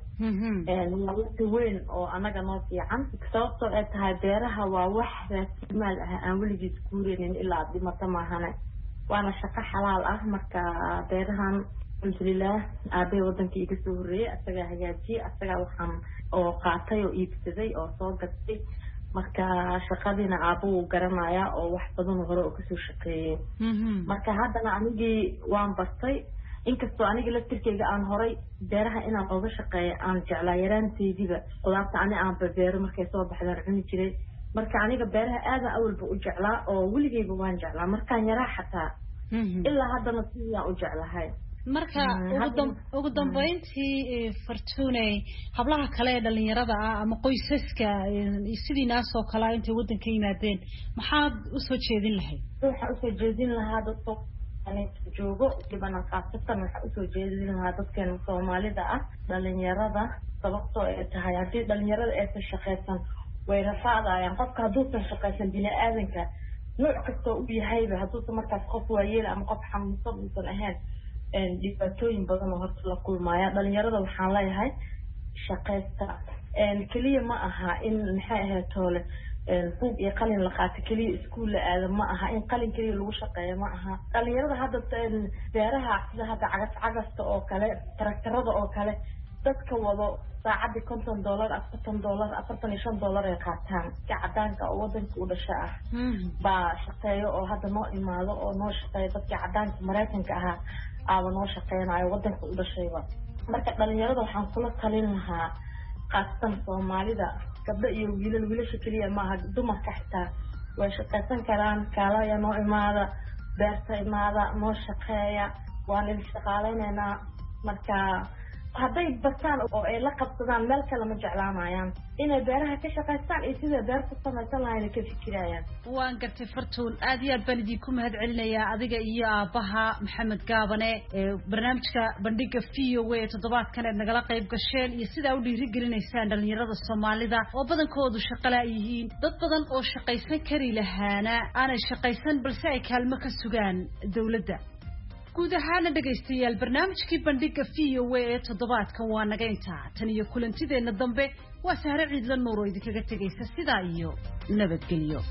waqti weyn oo anaga noo fiican sababtoo ee tahay beeraha waa wax raasimaal ah aan weligiis guureynin ilaa dhimata maahane waana shaqo xalaal ah marka beerahan alxamdulilah aabay wadankii iga soo horeeyay asagaa hagaajiyay asagaa waxaan oo qaatay oo iibsaday oo soo gatay marka shaqadina aabo uu garanaya oo wax badan hore oo kasoo shaqeeyay marka haddana anigii waan bartay inkastoo aniga laftirkeyga aan horay beeraha inaan oga shaqeeyo aan jeclaa yaraanteediba qudaarta ani aan beero markay soo baxdaan cuni jiray marka aniga beeraha aada awalba u jeclaa oo weligeyba waan jeclaa markaan yaraa xataa ilaa haddana sidaan u jeclahay marka ugu dambeyntii Fartuunay hablaha kale ee dhalinyarada ah ama qoysaska sidii naas oo kale intay wadanka yimaadeen maxaad u soo jeedin lahayd waxa u soo jeedin lahaa dadka joogo dibana qaasatan waxa usoo jeedin lahaa dadkeena Soomaalida ah dhalinyarada sababtoo ay tahay hadii dhalinyarada ay ka shaqeysan way rafaadayaan qofka hadduu ka shaqeysan bini'aadanka nooc kasta uu yahay hadduu markaas qof waayeel ama qof xanuunsan uusan ahayn een dhibaatooyin badan oo horta la kulmaya dhalinyarada waxaan leeyahay shaqeysta een kaliya ma aha in maxay ahayd toole buug iyo qalin la qaato kaliya iskuul la aado ma aha in qalin kaliya lagu shaqeeyo ma aha dhalinyarada hadda beeraha sida hadda cagas cagasta oo kale traktarada oo kale dadka wado saacadii konton dollar afartan dollar afartan iyo shan dollar ay qaataan ka cadaanka oo wadanka u dhasha ah baa shaqeeyo oo hadda noo imaado oo noo shaqeeyo dadka cadaanka Mareykanka ah aaba noo shaqeynayo wadanka u dhashayba marka dhalinyarada waxaan kula talin lahaa qaasatan Soomaalida gabdho iyo wiilal wiilasha kaliya ma aha dumarka xitaa way shaqeysan karaan kaalaya noo imaada beerta imaada noo shaqeeya waan idin shaqaaleynaa marka hadday bartaan oo ay la qabsadaan meel kale ma jeclaanayaan inay beeraha ka shaqeystaan iyo sida beerta samaysan lahayn ka fikirayaan waan gartay fartuun aad iyo aad baan idinku mahad celinayaa adiga iyo aabaha Maxamed Gaabane ee barnaamijka bandhiga V O A toddobaadkan ee nagala qayb gasheen iyo sida u dhiirigelinaysaan dhalinyarada Soomaalida oo badankoodu shaqo la yihiin dad badan oo shaqaysan kari lahaana aanay shaqaysan balse ay kaalmo ka sugaan dawladda guud ahaan dhageystayaal barnaamijkii bandhiga V O A ee toddobaadkan waa naga intaa tan iyo kulantideena dambe waa Sahre Ciidla Nuur oo idinkaga tagaysa sidaa iyo nabadgelyo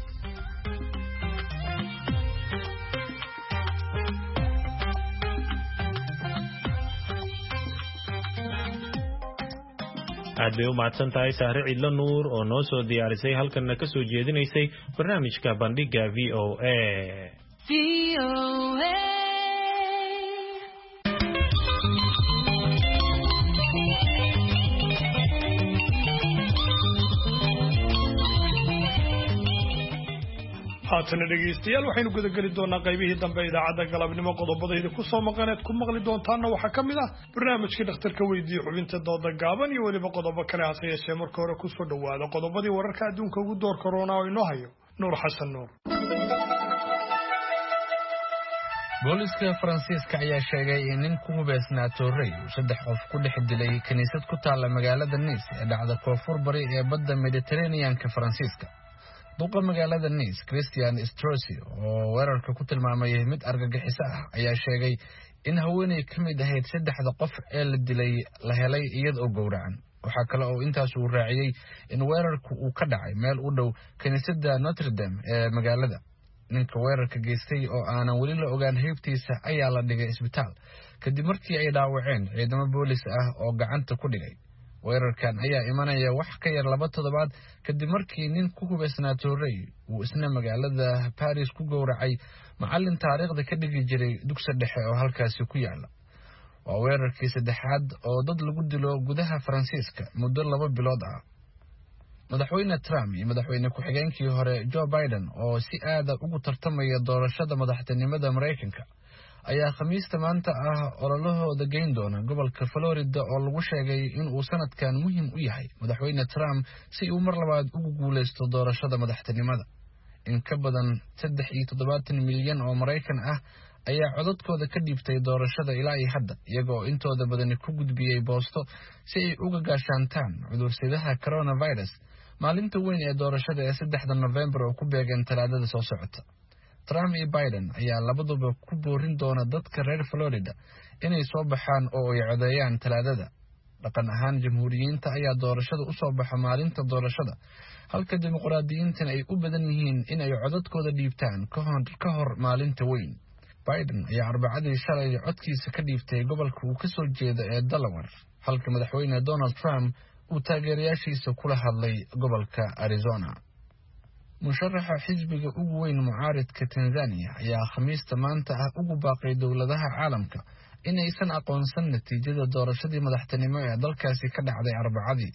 aad bay u mahadsan tahay Sahre Ciidla Nuur oo noo soo diyaarisay halkanna ka soo jeedinaysay barnaamijka bandhiga V O A V O A haatana dhegeystayaal waxaynu guda geli doonaa qaybihii dambe idaacadda galabnimo qodobadayda ku soo maqaneed ku maqli doontaana waxaa ka mid ah barnaamijkii dhakhtarka weydiiye xubinta dooda gaaban iyo weliba qodobo kale hase yeeshee marka hore kusoo dhawaada qodobadii wararka adduunka ugu door korona oo inoo hayo nuur xasan nuur booliska Faransiiska ayaa sheegay in nin ku hubeysnaa toorey uu saddex qof ku dhex dilay kaniisad ku taala magaalada Nice ee dhacda koonfur bari ee badda Mediterranean-ka Faransiiska duqa magaalada Nice Christian Estrosi oo weerarka ku tilmaamay mid argagixiso ah ayaa sheegay in haweeney ka mid ahayd saddexda qof ee la dilay la helay iyadoo gowracan waxa kale oo intaas uu raaciyay in weerarku uu ka dhacay meel u dhow kaniisadda Notre Dame ee magaalada ninka weerarka geystay oo aanan weli la ogaan heybtiisa ayaa la dhigay isbitaal kadib markii ay dhaawaceen ciidamo boolis ah oo gacanta ku dhigay weerarkan ayaa imanaya wax ka yar laba toddobaad kadib markii nin ku hubeysnaa toorey uu isna magaalada Paris ku gowracay macallin taariikhda ka dhigi jiray dugsi dhexe oo halkaasi ku yaala waa weerarkii saddexaad oo dad lagu dilo gudaha Faransiiska muddo laba bilood ah madaxweyne Trump iyo madaxweyne ku-xigeenkii hore Joe Biden oo si aad ah ugu tartamaya doorashada madaxtinimada Mareykanka ayaa khamiista maanta ah ololahooda geyn doona gobolka Florida oo lagu sheegay in uu sanadkan muhiim u yahay madaxweyne Trump si uu mar labaad ugu guuleysto doorashada madaxtinimada in ka badan saddex iyo toddobaatan milyan oo Mareykan ah ayaa codadkooda ka dhiibtay doorashada ilaa iyo hadda iyagoo intooda badan ku gudbiyay boosto si ay uga gaashaantaan cudursidaha coronavirus maalinta weyn ee doorashada ee saddexda November oo ku beegan talaadada soo socota Trump iyo Biden ayaa labaduba ku boorin doona dadka reer Florida inay soo baxaan oo ay codeeyaan talaadada dhaqan ahaan jamhuuriyiinta ayaa doorashada u soo baxa maalinta doorashada halka dimuqraadiyiintan ay u badan yihiin in ay codadkooda dhiibtaan ka hor maalinta weyn Biden ayaa arbacadii shalay codkiisa ka dhiibtay gobolka uu ka soo jeedo ee Delaware halka madaxweyne Donald Trump uu taageerayaashiisa kula hadlay gobolka Arizona musharaxa xisbiga ugu weyn mucaaridka Tanzania ayaa khamiista maanta ah ugu baaqay dowladaha caalamka inaysan aqoonsan natiijada doorashadii madaxtinimo ee dalkaasi ka dhacday arbacadii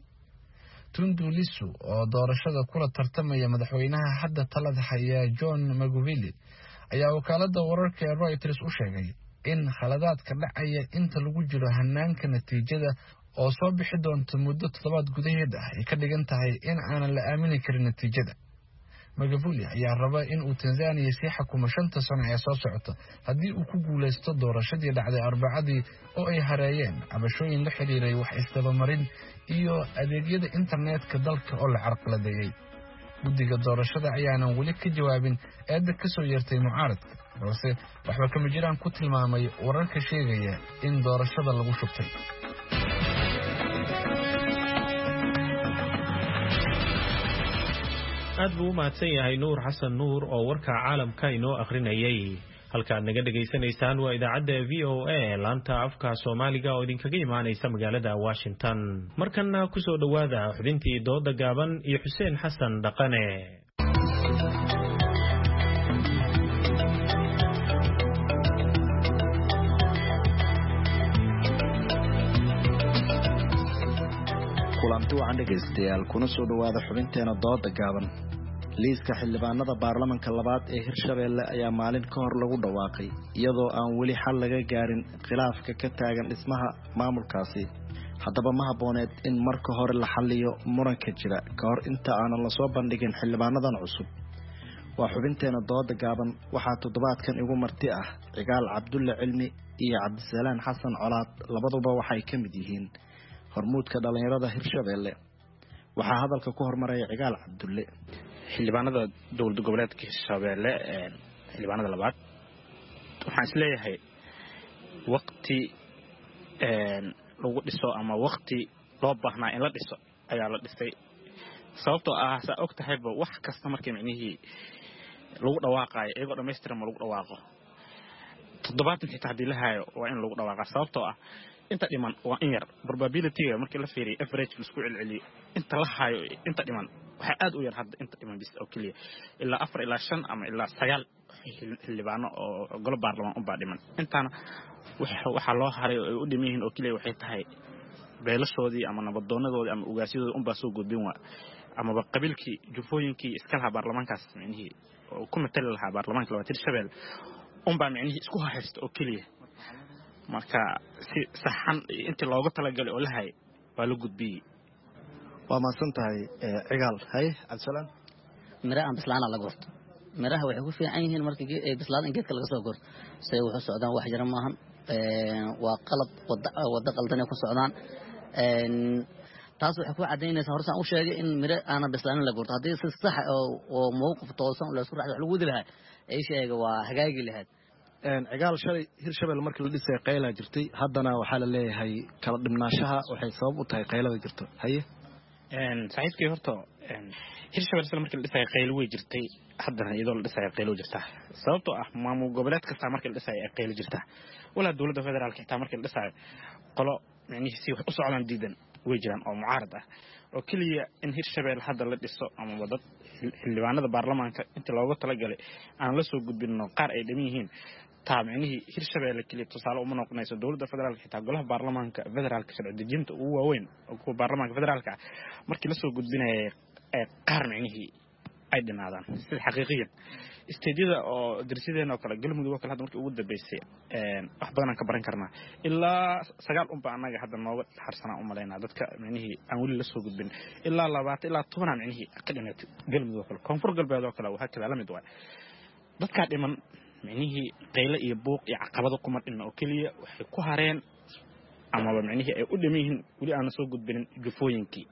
Tundu Lissu oo doorashada kula tartamaya madaxweynaha hadda talada haya John Magufuli ayaa wakaalada wararka ee Reuters u sheegay in khaladaadka dhacaya inta lagu jiro hanaanka natiijada oo soo bixi doonta muddo toddobaad gudaheed ah ay ka dhigan tahay in aanan la aamini karin natiijada Magufuli ayaa raba in uu Tanzania sii xukumo shanta sano ee soo socota haddii uu ku guuleysto doorashadii dhacday Arbacadii oo ay hareeyeen cabashooyin la xiriiray wax isdabamarin iyo adeegyada internetka dalka oo la carqaladeeyay. guddiga doorashada ayaanan weli ka jawaabin eedda ka soo yeertay mucaaradka balse waxba kama jiraan ku tilmaamay wararka sheegaya in doorashada lagu shubtay. aad buu u mahadsan yahay nuur xasan nuur oo warka caalamka inoo akhrinayay. halkaad naga dhegaysanaysaan waa idaacadda v o a laanta afka Soomaaliga oo idinkaga imaanaysa magaalada Washington. markana ku soo dhawaada xubintii dooda gaaban iyo Xuseen Xasan Dhaqane. kulanti wacan dhegaystayaal kuna soo dhawaada xubinteena dooda gaaban. liiska xildhibaanada baarlamaanka labaad ee Hirshabeelle ayaa maalin ka hor lagu dhawaaqay iyadoo aan weli xal laga gaarin khilaafka ka taagan dhismaha maamulkaasi. haddaba ma habooneed in marka hore la xalliyo muranka jira ka hor inta aanan la soo bandhigin xildhibaanadan cusub. waa xubinteena dooda gaaban waxaa toddobaadkan igu marti ah Cigaal Cabdulle Cilmi iyo Cabdisalaan Xasan Colaad, labaduba waxay ka mid yihiin hormuudka dhalinyarada Hirshabeelle. waxaa hadalka ku hormaraya Cigaal Cabdulle. xildhibaanada dowlad goboleedka Hirshabeelle ee xildhibaanada labaad waxaan isleeyahay waqti een lagu dhiso ama waqti loo baahnaa in la dhiso ayaa la dhisay sababtoo ah saa og tahay wax kasta markii micnihii lagu dhawaaqay iyagoo dhameystiran ma lagu dhawaaqo toddobaatan xitaa hadii la hayo waa in lagu dhawaaqa sababtoo ah inta dhiman waa in yar probability markii la fiiriyo average isku celceliyo inta la hayo inta dhiman waxa aad u yar hadda inta dhiman bis oo kaliya ilaa afar ilaa shan ama ilaa sagaal xildhibaano oo golo baarlamaan u baa dhiman intaana waxa loo haray oo u dhiman yihiin oo kaliya waxay tahay beelashoodii ama nabadoonadoodii ama ugaasiyadooda un baa soo gudbin waa ama qabiilkii jufooyinkii iska lahaa baarlamaankaas micnihii oo ku matali lahaa baarlamaanka labaad Hirshabeelle un baa micnihii isku haysta oo kaliya marka si saxan inta looga talagalay oo la hay waa la gudbiyay. waa maasan tahay Cigaal. hay Cabdisalaan. miraha bislaana la goorto miraha waxay ku fiican yihiin markii ay bislaadaan geedka laga soo goorto say wuxuu socdaan wax jira maahan waa qalad wada qaldan ku socdaan taas waxay ku cadeynaysaa horsaan u sheegay in mira aan bislaanin la goorto haddii si sax oo mowqif toosan la isku raaxay lagu dilahay ay sheegay waa hagaagi lahayd. Cigaal shalay Hirshabeelle markii la dhisay qayla jirtay haddana waxaa la leeyahay kala dhimnaashaha waxay sabab u tahay qaylada jirto. haye een saaxiibkii horto een Hirshabeelle markii la dhisay qayl way jirtay haddana iyadoo la dhisay qayl jirta sababtoo ah maamul goboleed kasta markii la dhisay qayl jirta wala dawladda federaalka xitaa markii la dhisay qolo micnihiisa si wax u socdaan diidan way jiraan oo mucaarad ah oo kaliya in Hirshabeelle hadda la dhiso ama wadad xildhibaanada baarlamaanka inta looga talagalay aan la soo gudbino qaar ay dhiman yihiin taamicnihii Hirshabeelle kaliya tusaale uma noqonayso dawladda federaalka xitaa golaha baarlamaanka federaalka sharci dejinta ugu waaweyn oo kuwa baarlamaanka federaalka markii la soo gudbinayay ee qaar micnihii ay dhinaadaan si xaqiiqiyan isteediyada oo darsideena oo kale galmudug oo kale hadda markii ugu dambeysay een wax badan aan ka baran karnaa ilaa sagaal un baa anaga hadda nooga xarsanaa u maleynaa dadka micnihii aan weli la soo gudbin ilaa labaatan ilaa toban micnihii ka dhimatay galmudug oo kale koonfur galbeed oo kale waxa kala la mid waa dadka dhiman micnihii qaylo iyo buuq iyo caqabado kuma dhinna oo kaliya waxay ku hareen ama micnihii ay u dhimayeen weli aan soo gudbinin jufooyinkii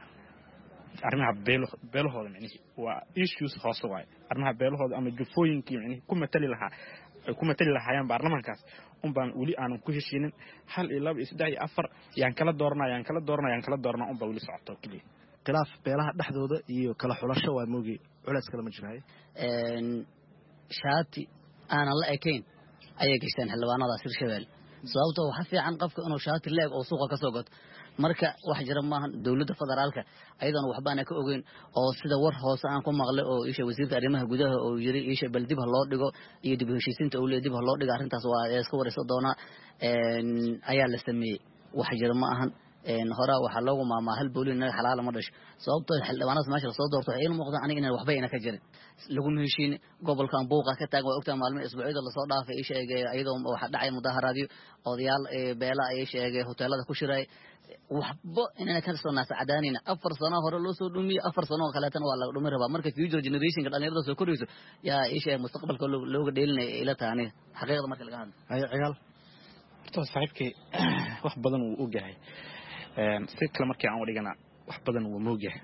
arrimaha beelo beelahooda micnihii waa issues hoose waay arrimaha beelahooda ama jufooyinkii micnihii ku matali lahaa ay ku matali lahaayeen baarlamaankaas un baan weli aanan ku heshiinin hal iyo laba iyo saddex iyo afar yaan kala dooranaa yaan kala dooranaa yaan kala dooranaa un baa weli socoto kaliya khilaaf beelaha dhexdooda iyo kala xulasho waa moogi culays kala ma jiraay een shaati aanan la ekayn ayay gashaan xildhibaanada Hirshabeelle sababtoo waxa fiican qofka inuu shaati leeg oo suuqa ka soo gato marka wax jira maahan dawladda federaalka ayadana waxba aan ka ogeyn oo sida war hoose aan ku maqlay oo isha wasiirka arrimaha gudaha oo yiri isha bal dib loo dhigo iyo dib u heshiisiinta oo leedib loo dhigo arrintaas waa iska warayso doona een ayaa la sameeyay wax jira maahan een hora waxa loogu maamaa hal boolin inaga xalaal ma dhasho sababtoo xildhibaanada meesha soo doorto ay muuqda aniga inaan waxba ina ka jirin lagu heshiin gobolkan buuqa ka taag waa ogtaa maalmo isbuucida la soo dhaafay ay sheegay ayadoo waxa dhacay mudaharaadyo odayaal beela ay sheegay hoteelada ku shiray waxba inana ka soo naas cadaanina afar sano hore loo soo dhumiyay afar sano kale tan waa la dhumi rabaa marka future generation ka dhalinyarada soo korayso yaa ay sheegay mustaqbalka looga dheelinay ila taani xaqiiqada marka laga hadlo ay cigal horta saaxiibkii wax badan uu ogahay een si kale markii aan wadhigana wax badan uu moogyahay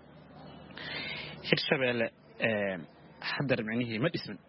Hirshabeelle een hadar macnihi ma dhismin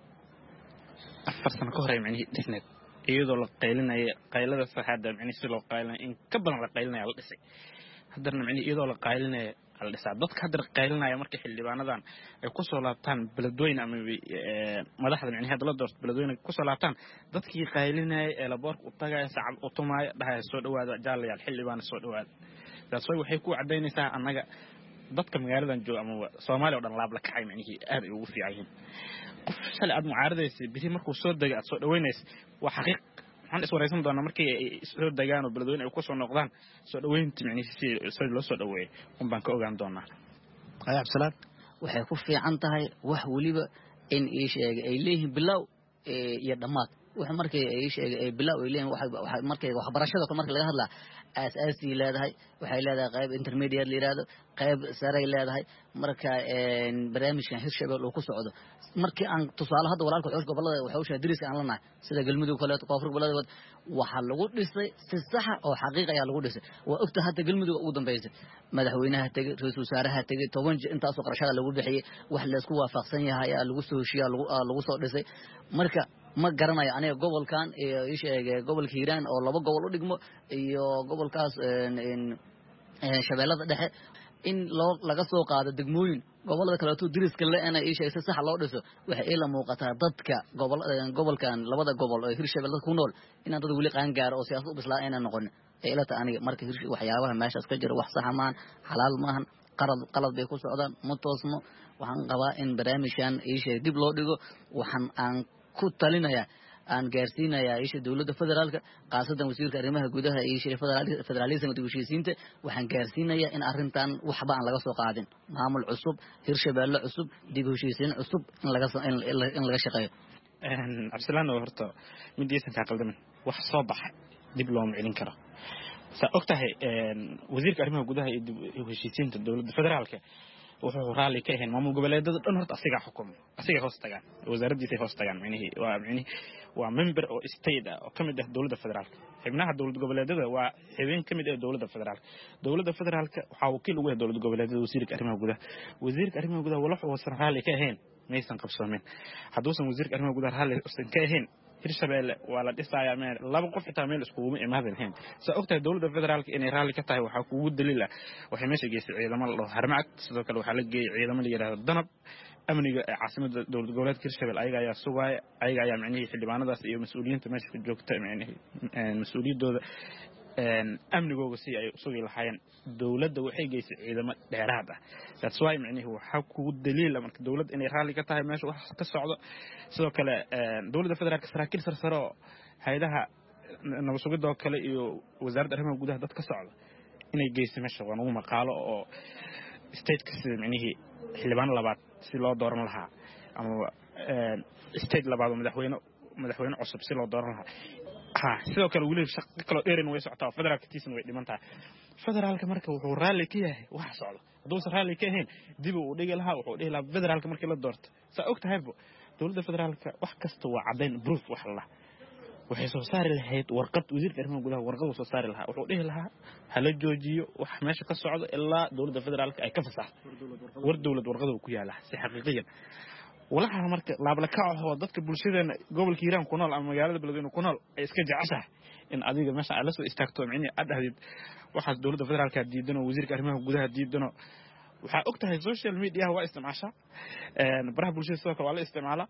afar sano ka hor ay macnihi dhisneed iyadoo la qaylinay qaylada saxaada macnihi si loo qaylinay in ka badan la qaylinay la dhisay hadarna macnihi iyadoo la qaylinay la dhisay dadka hadar qaylinaya markii xildhibaanadan ay ku soo laabtaan beledweyne ama madaxda macnihi hadda la doorto beledweyne ku soo laabtaan dadkii qaylinay ee la boorka u tagay sacab u tumaay dhahay soo dhawaada jaalayaal xildhibaan soo dhawaada taas waxay ku cadeynaysaa annaga dadka magaaladan jooga ama Soomaaliya oo dhan laab la kacay macnihi aad ay ugu fiican qof shalay aad mucaaradaysi bixi markuu soo dagay aad soo dhaweynaysa waa xaqiiq waxaan is wareysan doonaa markii ay soo dagaan oo beledweyne ay ku soo noqdaan soo dhaweynta macnihi si soo loo soo dhaweeyay un baan ka ogaan doonaa ay absalaad waxay ku fiican tahay wax waliba in ay sheegay ay leeyihiin bilow iyo dhamaad wax markay ay sheegay ay bilow ay leeyihiin wax markay wax barashada markii laga hadlaa asaasi leedahay waxay leedahay qayb intermediate leedahay qayb sare leedahay marka een barnaamijkan Hirshabeelle uu ku socdo markii aan tusaale hadda walaalka xoog gobolada waxa uu sheegay diriska aan lanahay sida galmudug kale koonfur gobolada waxa lagu dhisay si sax ah oo xaqiiqo ah lagu dhisay waa ogta hadda galmudug ugu dambeysay madaxweynaha tagay ra'iisul wasaaraha tagay toban intaas oo qarashada lagu bixiyay wax la isku waafaqsan yahay lagu soo heshiiyay lagu soo dhisay marka ma garanayo aniga gobolkan ee ii sheegay gobolka Hiiraan oo laba gobol u dhigmo iyo gobolkaas in shabeellada dhexe in loo laga soo qaado degmooyin gobolada kale oo diriska la ana ii sheegay sax loo dhiso waxa ay la muuqataa dadka gobol gobolkan labada gobol oo Hirshabeelle ku nool inaan dad wali qaan gaar oo siyaasad u bislaa inaan noqon ee ila ta aniga marka Hirshabeelle waxyaabaha meeshaas ka jira wax sax maan xalaal maahan qalad qalad bay ku socdaan ma toosmo waxaan qabaa in barnaamijkan ii sheegay dib loo dhigo waxaan aan ku talinaya aan gaarsiinaya isha dawladda federaalka qaasadan wasiirka arrimaha gudaha iyo shirka federalism iyo heshiisiinta waxaan gaarsiinaya in arintan waxba aan laga soo qaadin maamul cusub Hirshabeelle cusub dib u heshiisiin cusub in laga in laga shaqeeyo een absalaan horta midiysan ka qaldamin wax soo baxay dib loo micin karo sa ogtahay een wasiirka arrimaha gudaha iyo heshiisiinta dawladda federaalka wuxuu raali ka yahay maamul goboleedyada dhan horta asiga xukumo asiga hoos tagaan wasaaraddiisa hoos tagaan macnaheedu waa macnaheedu waa member oo state ah oo kamid ah dawladda federaalka xubnaha dawladda goboleedyada waa xubin kamid ah dawladda federaalka dawladda federaalka waxa uu kiil ugu yahay dawladda goboleedyada wasiirka arrimaha gudaha wasiirka arrimaha gudaha wuxuu wasan raali ka yahay maysan qabsoomin haduusan wasiirka arrimaha gudaha raali usan ka yahay Hirshabeelle waa la dhisayaa meel laba qof xitaa meel isku imaadan hayn sa ogtahay dawladda federaalka inay raali ka tahay waxa kugu daliil ah waxay meesha geysay ciidamada loo harmacad sidoo kale waxa la geeyay ciidamada la yiraahdo danab amniga caasimada dawladda goboleedka Hirshabeelle ayaga ayaa sugay ayaga ayaa macnaheedu xildhibaanadaas iyo mas'uuliyiinta meesha ka joogta macnaheedu mas'uuliyadooda een amnigooda si ay sugi lahaayeen dawladda waxay geysay ciidamo dheeraad ah that's why macnaheedu waxa kugu daliil ah marka dawladda inay raali ka tahay meesha wax ka socdo sidoo kale dawladda federaalka saraakiil sarsaro hay'adaha nabad sugidda kale iyo wasaaradda arrimaha gudaha dad ka socdo inay geysay meesha waa ugu maqaalo oo state ka sida macnaheedu xildhibaan labaad si loo dooran lahaa ama state labaad madaxweyne madaxweyne cusub si loo dooran lahaa ha sidoo kale wali shaqo kale dheerin way socotaa federaalka tiisan way dhimantaa federaalka marka wuxuu raali ka yahay wax socdo haduu sa raali ka yahay dib uu dhigi lahaa wuxuu dhigi lahaa federaalka markii la doorto sa ogtahay dawladda federaalka wax kasta waa cadeyn proof wax la waxay soo saari lahayd warqad wasiirka arrimaha gudaha warqad soo saari lahaa wuxuu dhihi lahaa hala joojiyo wax meesha ka socdo ilaa dawladda federaalka ay ka fasaxdo war dawlad warqad ku yaala si xaqiiqiyan walaha marka laab la kaco dadka bulshadana gobolka Hiiraan ku nool ama magaalada Beledweyne ku nool ay iska jeceshahay in adiga meesha ay la soo istaagto macnaheedu aad ahdid waxa dawladda federaalka diidano wasiirka arrimaha gudaha diidano waxa ogtahay social media waa isticmaasha een baraha bulshada soo kale waa la isticmaala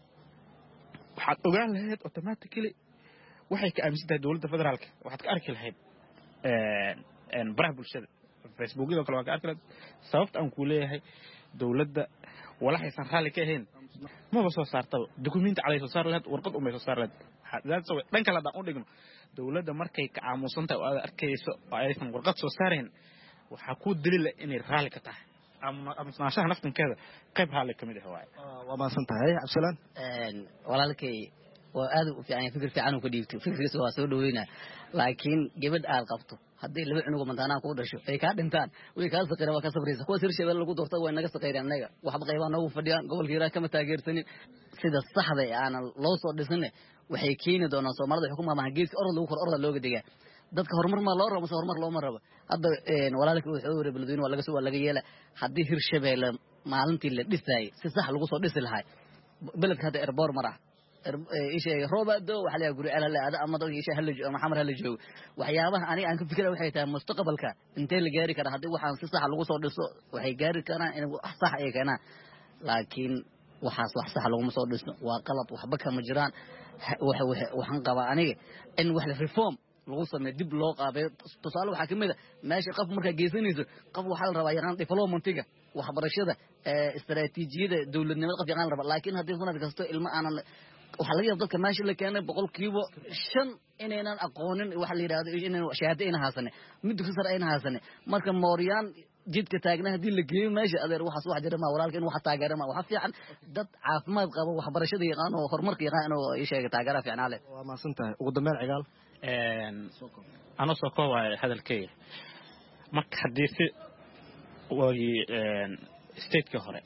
waxa ogaan lahayd automatically waxay ka aaminsan dawladda federaalka waxaad ka arki lahayd een een baraha bulshada Facebook iyo kale waa ka arki lahayd sababta aan ku leeyahay dawladda walaha aysan raali ka ahayn ما بس صارتوا دوكيمنت عليه صار لهاد ورقد أمي صار لهاد هذا سوى دنك لا دعون دقنا دولة مركي كعاموسنتا وأركيس وعيسن ورقد صارين وحكود دليل إن الرالك تاه أم أم ناشها نفتن كذا قيب هالك كمية هواي وما سنتها هاي عبد السلام ولا لك وهذا في يعني فكر في عنه كديك فكر سوا سودوينا لكن جبت آل قبته هذي اللي عنده منتانا كود شو هيك هذا إنتان ويكال سكير وكسب ريزه هو سير شيء لو كود وقته وينك سكير يعني وحب قيوان هو فديان قبل كيرا كم تاجر سنين سيد الصحة أنا لو صار سنة وحكينا دونا صار مرض الحكومة مع جيس أرض لو خر أرض لو قدية dadka horumar ma loo rabo mise horumar loo marabo hadda een walaalkii wuxuu yiri baladiin waa laga soo laga yeelay hadii Hirshabeelle maalintii la dhisay si sax lagu soo dhisi lahay beledka hada airport mara ishay roobado waxa la guri ala la ama dadka ishay hal ama xamar hal joogo waxyaabaha ani aan ka fikira waxay tahay mustaqbalka intee la gaari kara hadii waxaan si sax lagu soo dhiso waxay gaari karaan in wax sax ay keenaan laakiin waxaas wax sax lagu soo dhiso waa qalad waxba kama jiraan waxa waxaan qabaa aniga in wax la reform lagu sameeyo dib loo qaabay tusaale waxa kamid ah meesha qof marka geesanayso qof waxa la rabaa yaqaan developmentiga waxbarashada ee istaraatiijiyada dawladnimada qof yaqaan raba laakiin hadii sanad kasto ilmo aan waxa laga yaabaa dadka meesha la keenay boqolkiiba shan inaynan aqoonin waxa la yiraahdo inay shahaado in haasane mid ku sar in haasane marka mooriyaan jidka taagna hadii la geeyo meesha adeer waxa soo xajira ma walaalkeen waxa taageera ma waxa fiican dad caafimaad qaba waxbarashada yaqaan oo horumarka yaqaan oo ay sheegay taageera fiican leh waa ma santahay ugu dambeyn cigaal een ana soo koobay hadalkay marka hadii si wagi een state-ka hore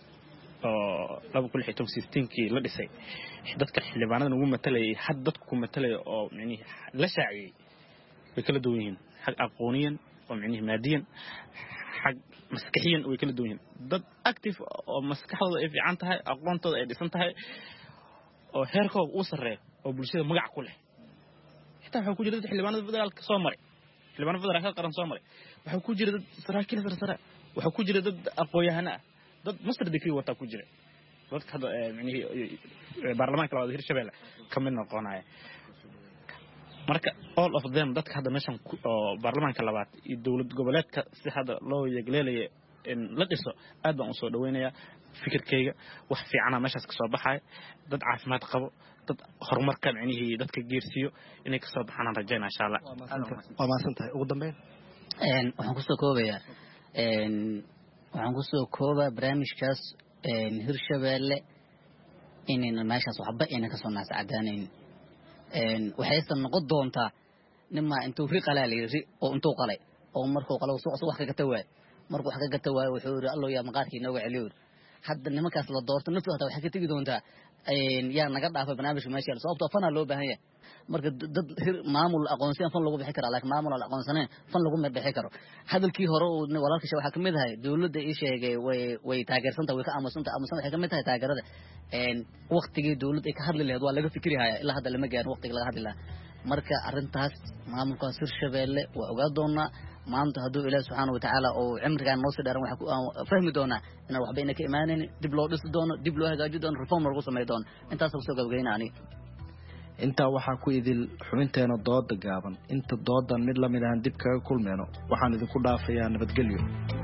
oo laba kun iyo sixteen-kii la dhisay dadka xildhibaanada ugu matalay had dadku ku matalay oo macni la shaaciyay way kala duwan yihiin xaq aqooniyan oo macni maadiyan xaq maskaxiyan way kala duwan yihiin dad active oo maskaxdooda ay fiican tahay aqoontooda ay dhisan tahay oo heerkooda u sareeyo oo bulshada magac ku leh xitaa waxa ku jira dad xildhibaanada federaalka soo maray xildhibaanada federaalka qaran soo maray waxa ku jira dad saraakiil sarsare waxa ku jira dad aqoon-yahano ah dad master degree wata ku jira dadka hada macni baarlamaanka labaad Hirshabeelle kamid noqonaya marka all of them dadka hada meeshan oo baarlamaanka labaad iyo dawlad goboleedka si hada loo yeegleelay in la dhiso aad baan u soo dhaweynaya fikirkayga wax fiican ah meeshaas ka soo baxay dad caafimaad qabo dad horumarka macnihi dadka geersiyo inay ka soo baxaan rajaynaa insha Allah waa ma santahay ugu dambeyn een waxaan ku soo koobayaa een waxaan ku soo koobaa barnaamijkaas een Hirshabeelle inayna meeshaas waxba inay ka soo naas cadaanayn een waxay san noqon doontaa nima intuu ri qalaalay oo intuu qalay oo markuu qalo suuq wax ka tawaay markuu wax ka tawaay wuxuu yiri allo yaa maqaarkii nooga celiyo hadda nimankaas la doorto nafta waxay ka tagi doontaa een yaa naga dhaafay barnaamijka meesha sababtoo fana loo baahan yahay marka dad maamul aqoonsiyan fan lagu bixi karo laakiin maamul la aqoonsaneen fan lagu ma bixi karo hadalkii hore oo walaalkiisa waxa kamid ahay dawladda ay sheegay way way taageersanta way ka aamusanta aamusan waxay kamid tahay taageerada een waqtigii dawladda ay ka hadli lahayd waa laga fikiraya ilaa hadda lama gaarin waqtiga laga hadli lahaa marka arintaas maamulka Hirshabeelle waa ogaa doonaa maanta haduu Ilaahay subhanahu wa ta'ala oo cimrigan noo sidaaran waxa ku fahmi doonaa in waxba inay ka iimaaneen dib loo dhisi doono dib loo hagaajiyo doono reform lagu sameeyo doono intaas oo soo gabagaynaa intaa waxaa ku idil xubinteena dooda gaaban inta doodan mid la mid ah dib kaga kulmeeno waxaan idinku dhaafayaa nabadgelyo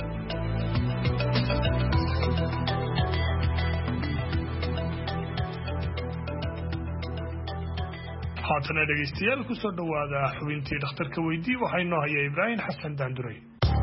haatana dhegeystayaal ku soo dhawaada xubintii dhakhtarka weydii waxaa inoo haya Ibrahim Xasan Daanduray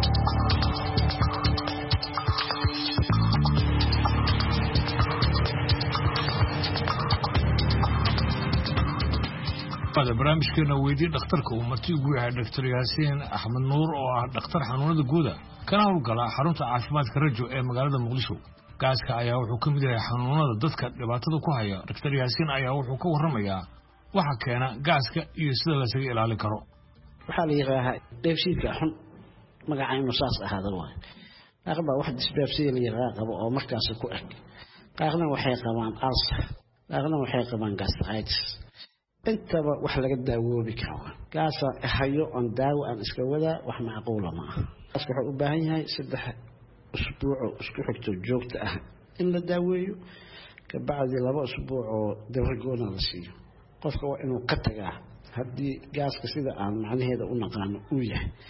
هذا برنامج كنا ويدين دكتور كومتي ويا دكتور ياسين أحمد نور أو دكتور حنون الجودة كان هو قال حرمت عافمات كرجو إيه مقالة مغلشو قاس كأيا وحكم ده حنون الضدك لبعضه كوهيا دكتور ياسين أيا وحكم ورميا وحكينا قاس كيسد لسجل على كرو وحالي غاها ديفشيد كحن مقعين مصاص هذا الواحد أغلب واحد سبابسي اللي غاقب أو مركز كوهك قاقنا وحيقة من أصح قاقنا وحيقة من قاس غايتس intaba wax laga daawoobi karo kaasa hayo on daawo aan iska wada wax macquul ma aha qofku wuxuu u baahan yahay saddex usbuuc isku xigto joogto ah in la daaweeyo ka bacdi laba usbuuc oo dawagoona la siiyo qofka waa inuu ka tagaa haddii gaaska sida aan macnaheeda u naqaano uu yahay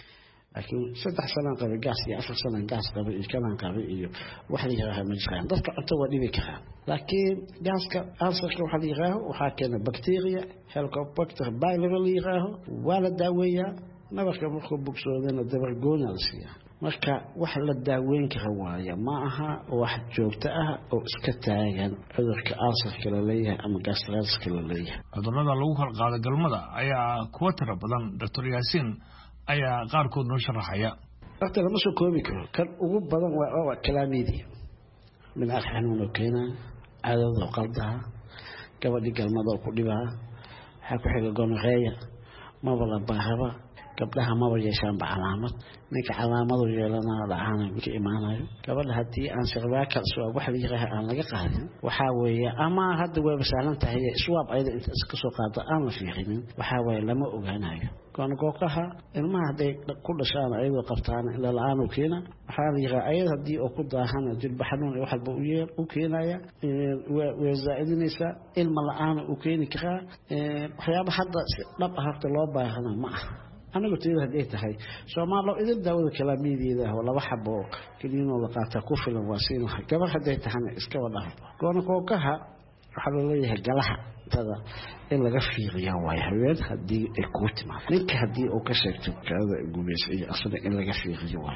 laakiin saddex sano qaba gaas iyo afar sano gaas qaba iyo kaman qaba iyo wax la yiraahdo ma jiraan dadka cunto waa dhibi karaa laakiin gaaska asalka waxa la yiraahdo waxa keena bacteria helicobacter pylori la yiraahdo waa la daaweeyaa nabarka markuu bogsoodana dabar goona la siiyaa marka wax la daaweyn kara waaya ma aha wax joogto ah oo iska taagan cudurka asalka la leeyahay ama gastritis la leeyahay cudurrada lagu kala qaado galmada ayaa kuwa tiro badan doctor Yaasiin ayaa qaarkood noo sharaxaya waqti lama soo koobi karo kan ugu badan waa kalaamidi min xanuun keena cadawda qaldaha gabadhi galmada ku dhibaa waxa ku xiga gonorrhea ma wala baahaba gabdhaha ma yeeshaan calaamad ninka calaamado yeelana dhacaana ka imaanayo gabadha hadii aan cervical soo wax la yiraahdo aan laga qaadin waxa weeye ama hadda way basaalan tahay iswaab ayda inta iska soo qaado aan la fiirin waxa weeye lama ogaanayo koon gookaha ilmaha haday ku dhashaan ayadoo qabtaan ila la'aan u keena waxa la yiraahdo ayada hadii oo ku daahana jilba xanuun wax walba u yeer u keenaya way zaa'idinaysa ilma la'aan u keeni kara waxyaabo hadda dhab ahta loo baahana ma aha anagu tiida haday tahay Soomaaliya idin daawada kalaamideeda oo laba xabo kaliino la qaata ku filan waasiin waxa gabar haday tahay iska wada goona kookaha waxa loo leeyahay galaha tada in laga fiiriyo way haween hadii ay ku timaado ninka hadii uu ka sheegto kaada gumeys iyo asada in laga fiiriyo way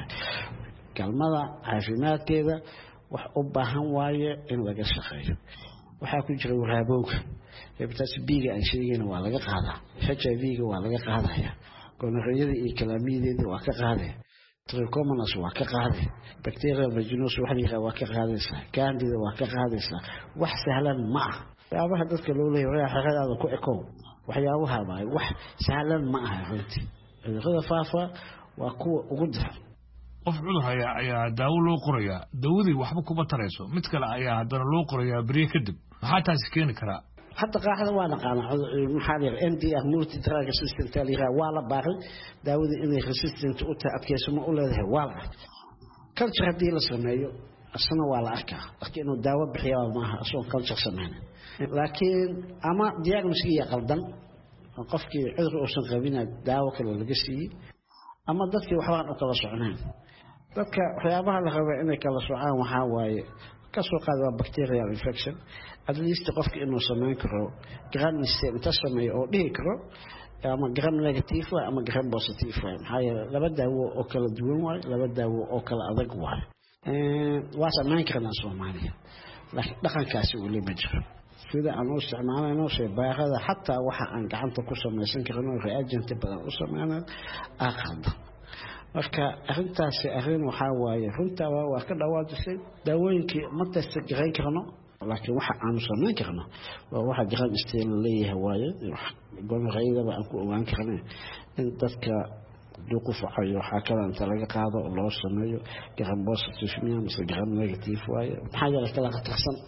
galmada caafimaadkeeda wax u baahan waaye in laga shaqeeyo waxa ku jira waraabowga hepatitis B ga aan sheegayna waa laga qaadaa H I V ga waa laga qaadaya gonorrhea iyo kalaamideeda waa ka qaaday trichomonas waa ka qaaday bacteria vaginosa waxa la yiraahdo waa ka qaadaysa candida waa ka qaadaysa wax sahlan ma aha yaabaha dadka loo leeyahay xaqadaada ku ekow waxyaabaha baa wax sahlan ma aha runtii cudurrada faafa waa kuwa ugu daran qof cudur haya ayaa daawo loo qorayaa daawadii waxba kuma tarayso mid kale ayaa haddana loo qorayaa bariye kadib maxaa taasi keeni karaa حتى قاعدة وانا قانا محاضر إن دي مولتي دراج سيستم تاليها والا باقي داود إني ريسيستنت أوتا أبكيس ما أولا ذي والا كلتر هدي لسمايو السنة والا أكا لكنه داود بحيوان معها أصلا كلتر سمعنا لكن أما دياغنوسية قلدن قفكي عذر أوسن غبينا داوة كلا لقسي أما دادكي وحوان أكلا سعنان دادك وحيابها لغبا إني كلا سعان وحاواي كسو قادوا بكتيريا انفكشن at least qofka inuu sameyn karo gram inta sameeyo oo dhigi karo ama gram negative ama gram positive maxay laba daawo oo kala duwan way laba daawo oo kala adag way ee waa sameyn karna Soomaaliya laakiin dhaqankaasi uu leeyahay jiro sida aan u isticmaalayno shay baaqada hatta waxa aan gacanta ku sameysan karno reagent badan u sameeyaan aqalda marka arintaasi arin waxa waaye runta waa ka dhawaajisay daawooyinkii ma tastagayn karno laakiin waxa aan sameyn karno waa waxa jiran isteen leeyahay waaye gonorrhea baa ku ogaan karnaa in dadka duqu facayo waxa kala inta laga qaado loo sameeyo gram positive miya mise gram negative waaye maxaa yeelay kala qatarsan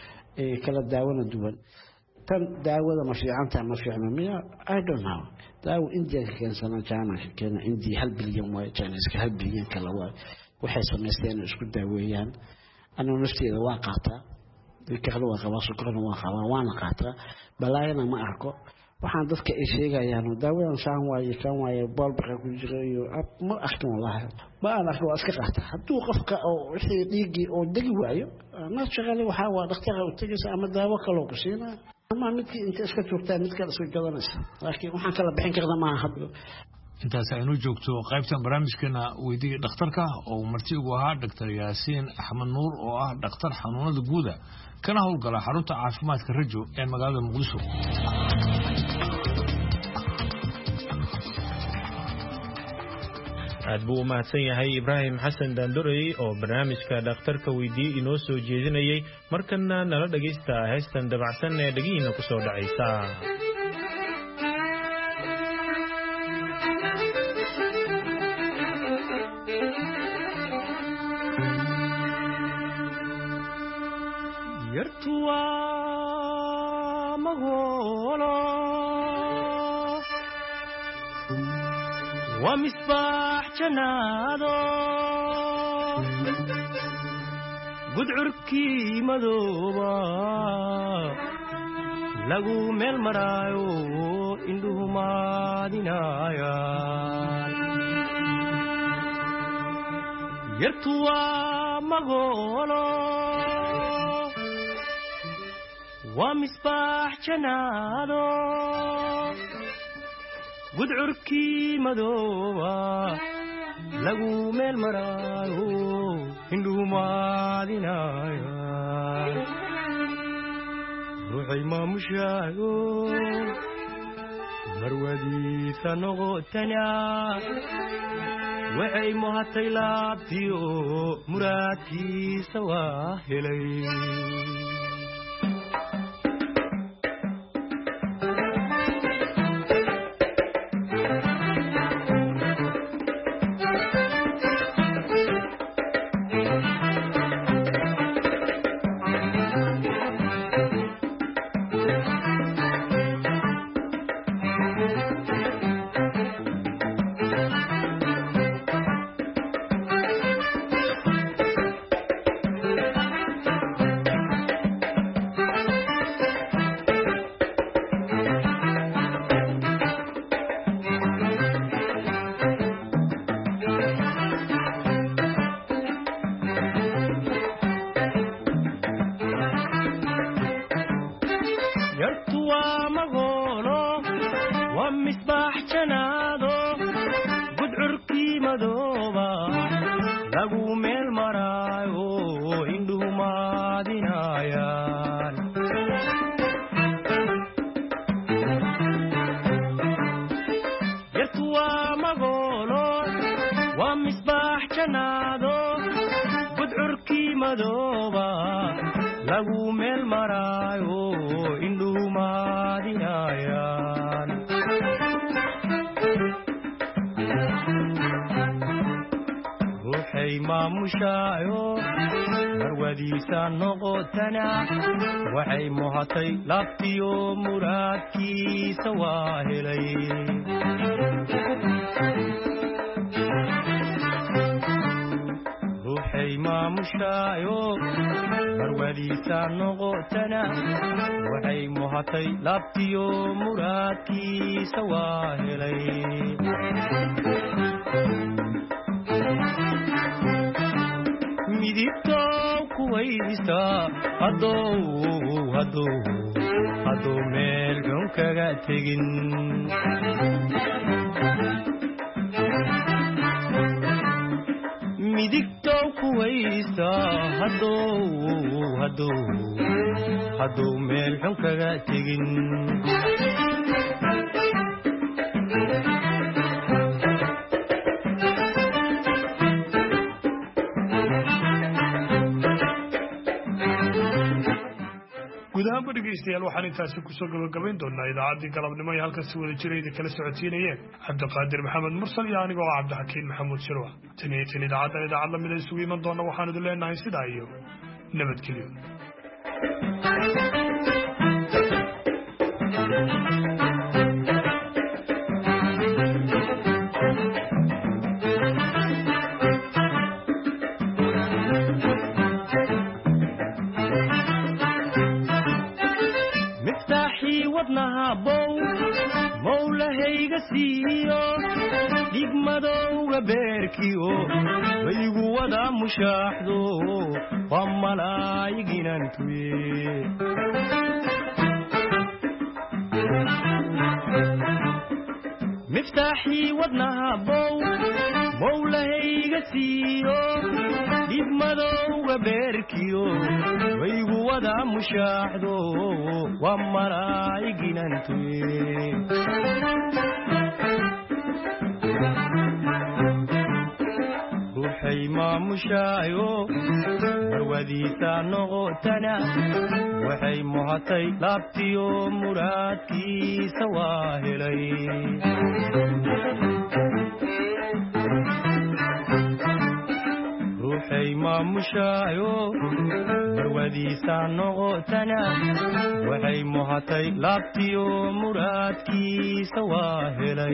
ee kala daawada duwan tan daawada ma fiicanta ma fiicna miya I don't know daawo India keen sana China keen India hal bilyan way China iska hal bilyan kala way waxay sameeyeen isku daaweeyaan ana nafteeda waa qaataa dadka waa qaba sukrana waa qaba waana qaataa balaayana ma arko waxaan dadka ay sheegayaan daawadan saan waaye kan waaye balbaqa ku jiro iyo ma arko wallahi ma aan arko iska qaataa haduu qofka oo wixii dhiigi oo dagi waayo ma shaqale waxa waa dhakhtarka u tagaysa ama daawo kale ku siinaa ama midkii inta iska joogtaa mid kale iska gadanaysa laakiin waxaan kala bixin karnaa ma aha intaas aynu joogto qaybtan barnaamijkeena weydiga dhakhtarka oo marti ugu ahaa Dr Yaasiin Axmed Nuur oo ah dhakhtar xanuunada guuda kana howlgala xarunta caafimaadka Rajo ee magaalada Muqdisho aad buu u mahadsan yahay Ibraahim Xasan Daandurey oo barnaamijka dhakhtarka weydiiyay inoo soo jeedinayay markana nala dhageysta heestan dabacsan ee dhagiina ku soo dhacaysa yartuwa magolo wa misbaax janaado gudcurkii madooba lagu meel maraayo indhuhu maadinayaan yartuwa magolo wa misbaax janaado gudcurki madooba lagu meel maraayo indhuhu maadinaya ruuxay maamushaayo marwadiisa noqotana waxay muhatay laabtiyo muraadkiisa waa helay waxay muhatay laabtiyo muraadkiisa waa helay ruuxay maamushaayo marwadiisa noqotana waxay muhatay laabtiyo muraadkiisa waa helay midigtow kuwaysta hadow hadow hadow meel xun kaga tegin midigtow kuwaysta hadow hadow hadow meel xun kaga tegin gudahaan dhegeystayaal waxaan intaasi kusoo gabagabayn doonaa idaacaddii galabnimo ee halkan si wada jirayda kala socodsiinayeen cabdiqaadir maxamed mursal iyo aniga oo cabdixakiin maxamuud shirwa tan iyo tan idaacaddan idaacad lamida isugu iman doona waxaan idin leenahay sidaa iyo nabadgelyo mowlahayga siiyo dhigmadowga beerkiyo waygu wada mushaaxdo waa malaayiginantuye miftaaxii wadnaha bow mowlahayga siiyo dhigmadowga beerkiyo waygu wada mushaaxdo waa malaayiginantuye ruuxay maamushaayo marwadiisa noqotana waxay muhatay laabtiyo muraadkiisa waa helay ruuxay maamushaayo marwadiisa noqotana waxay muhatay laabtiyo muraadkiisa waa helay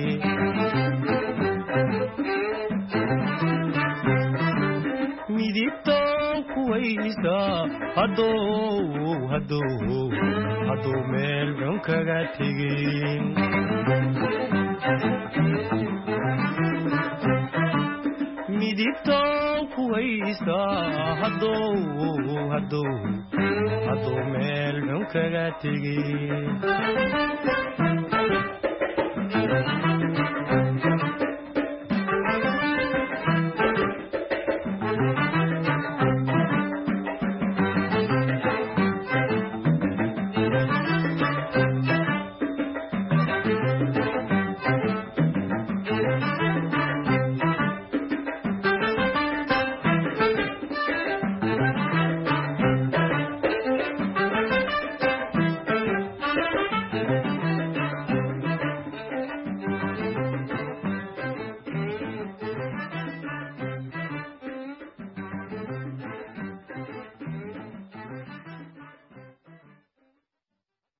midigtow kuwaysta hadow hadow hadow meel xun kaga tegin midi dhibtow ku haysta hadduu hadduu hadduu meel xun kaga tegin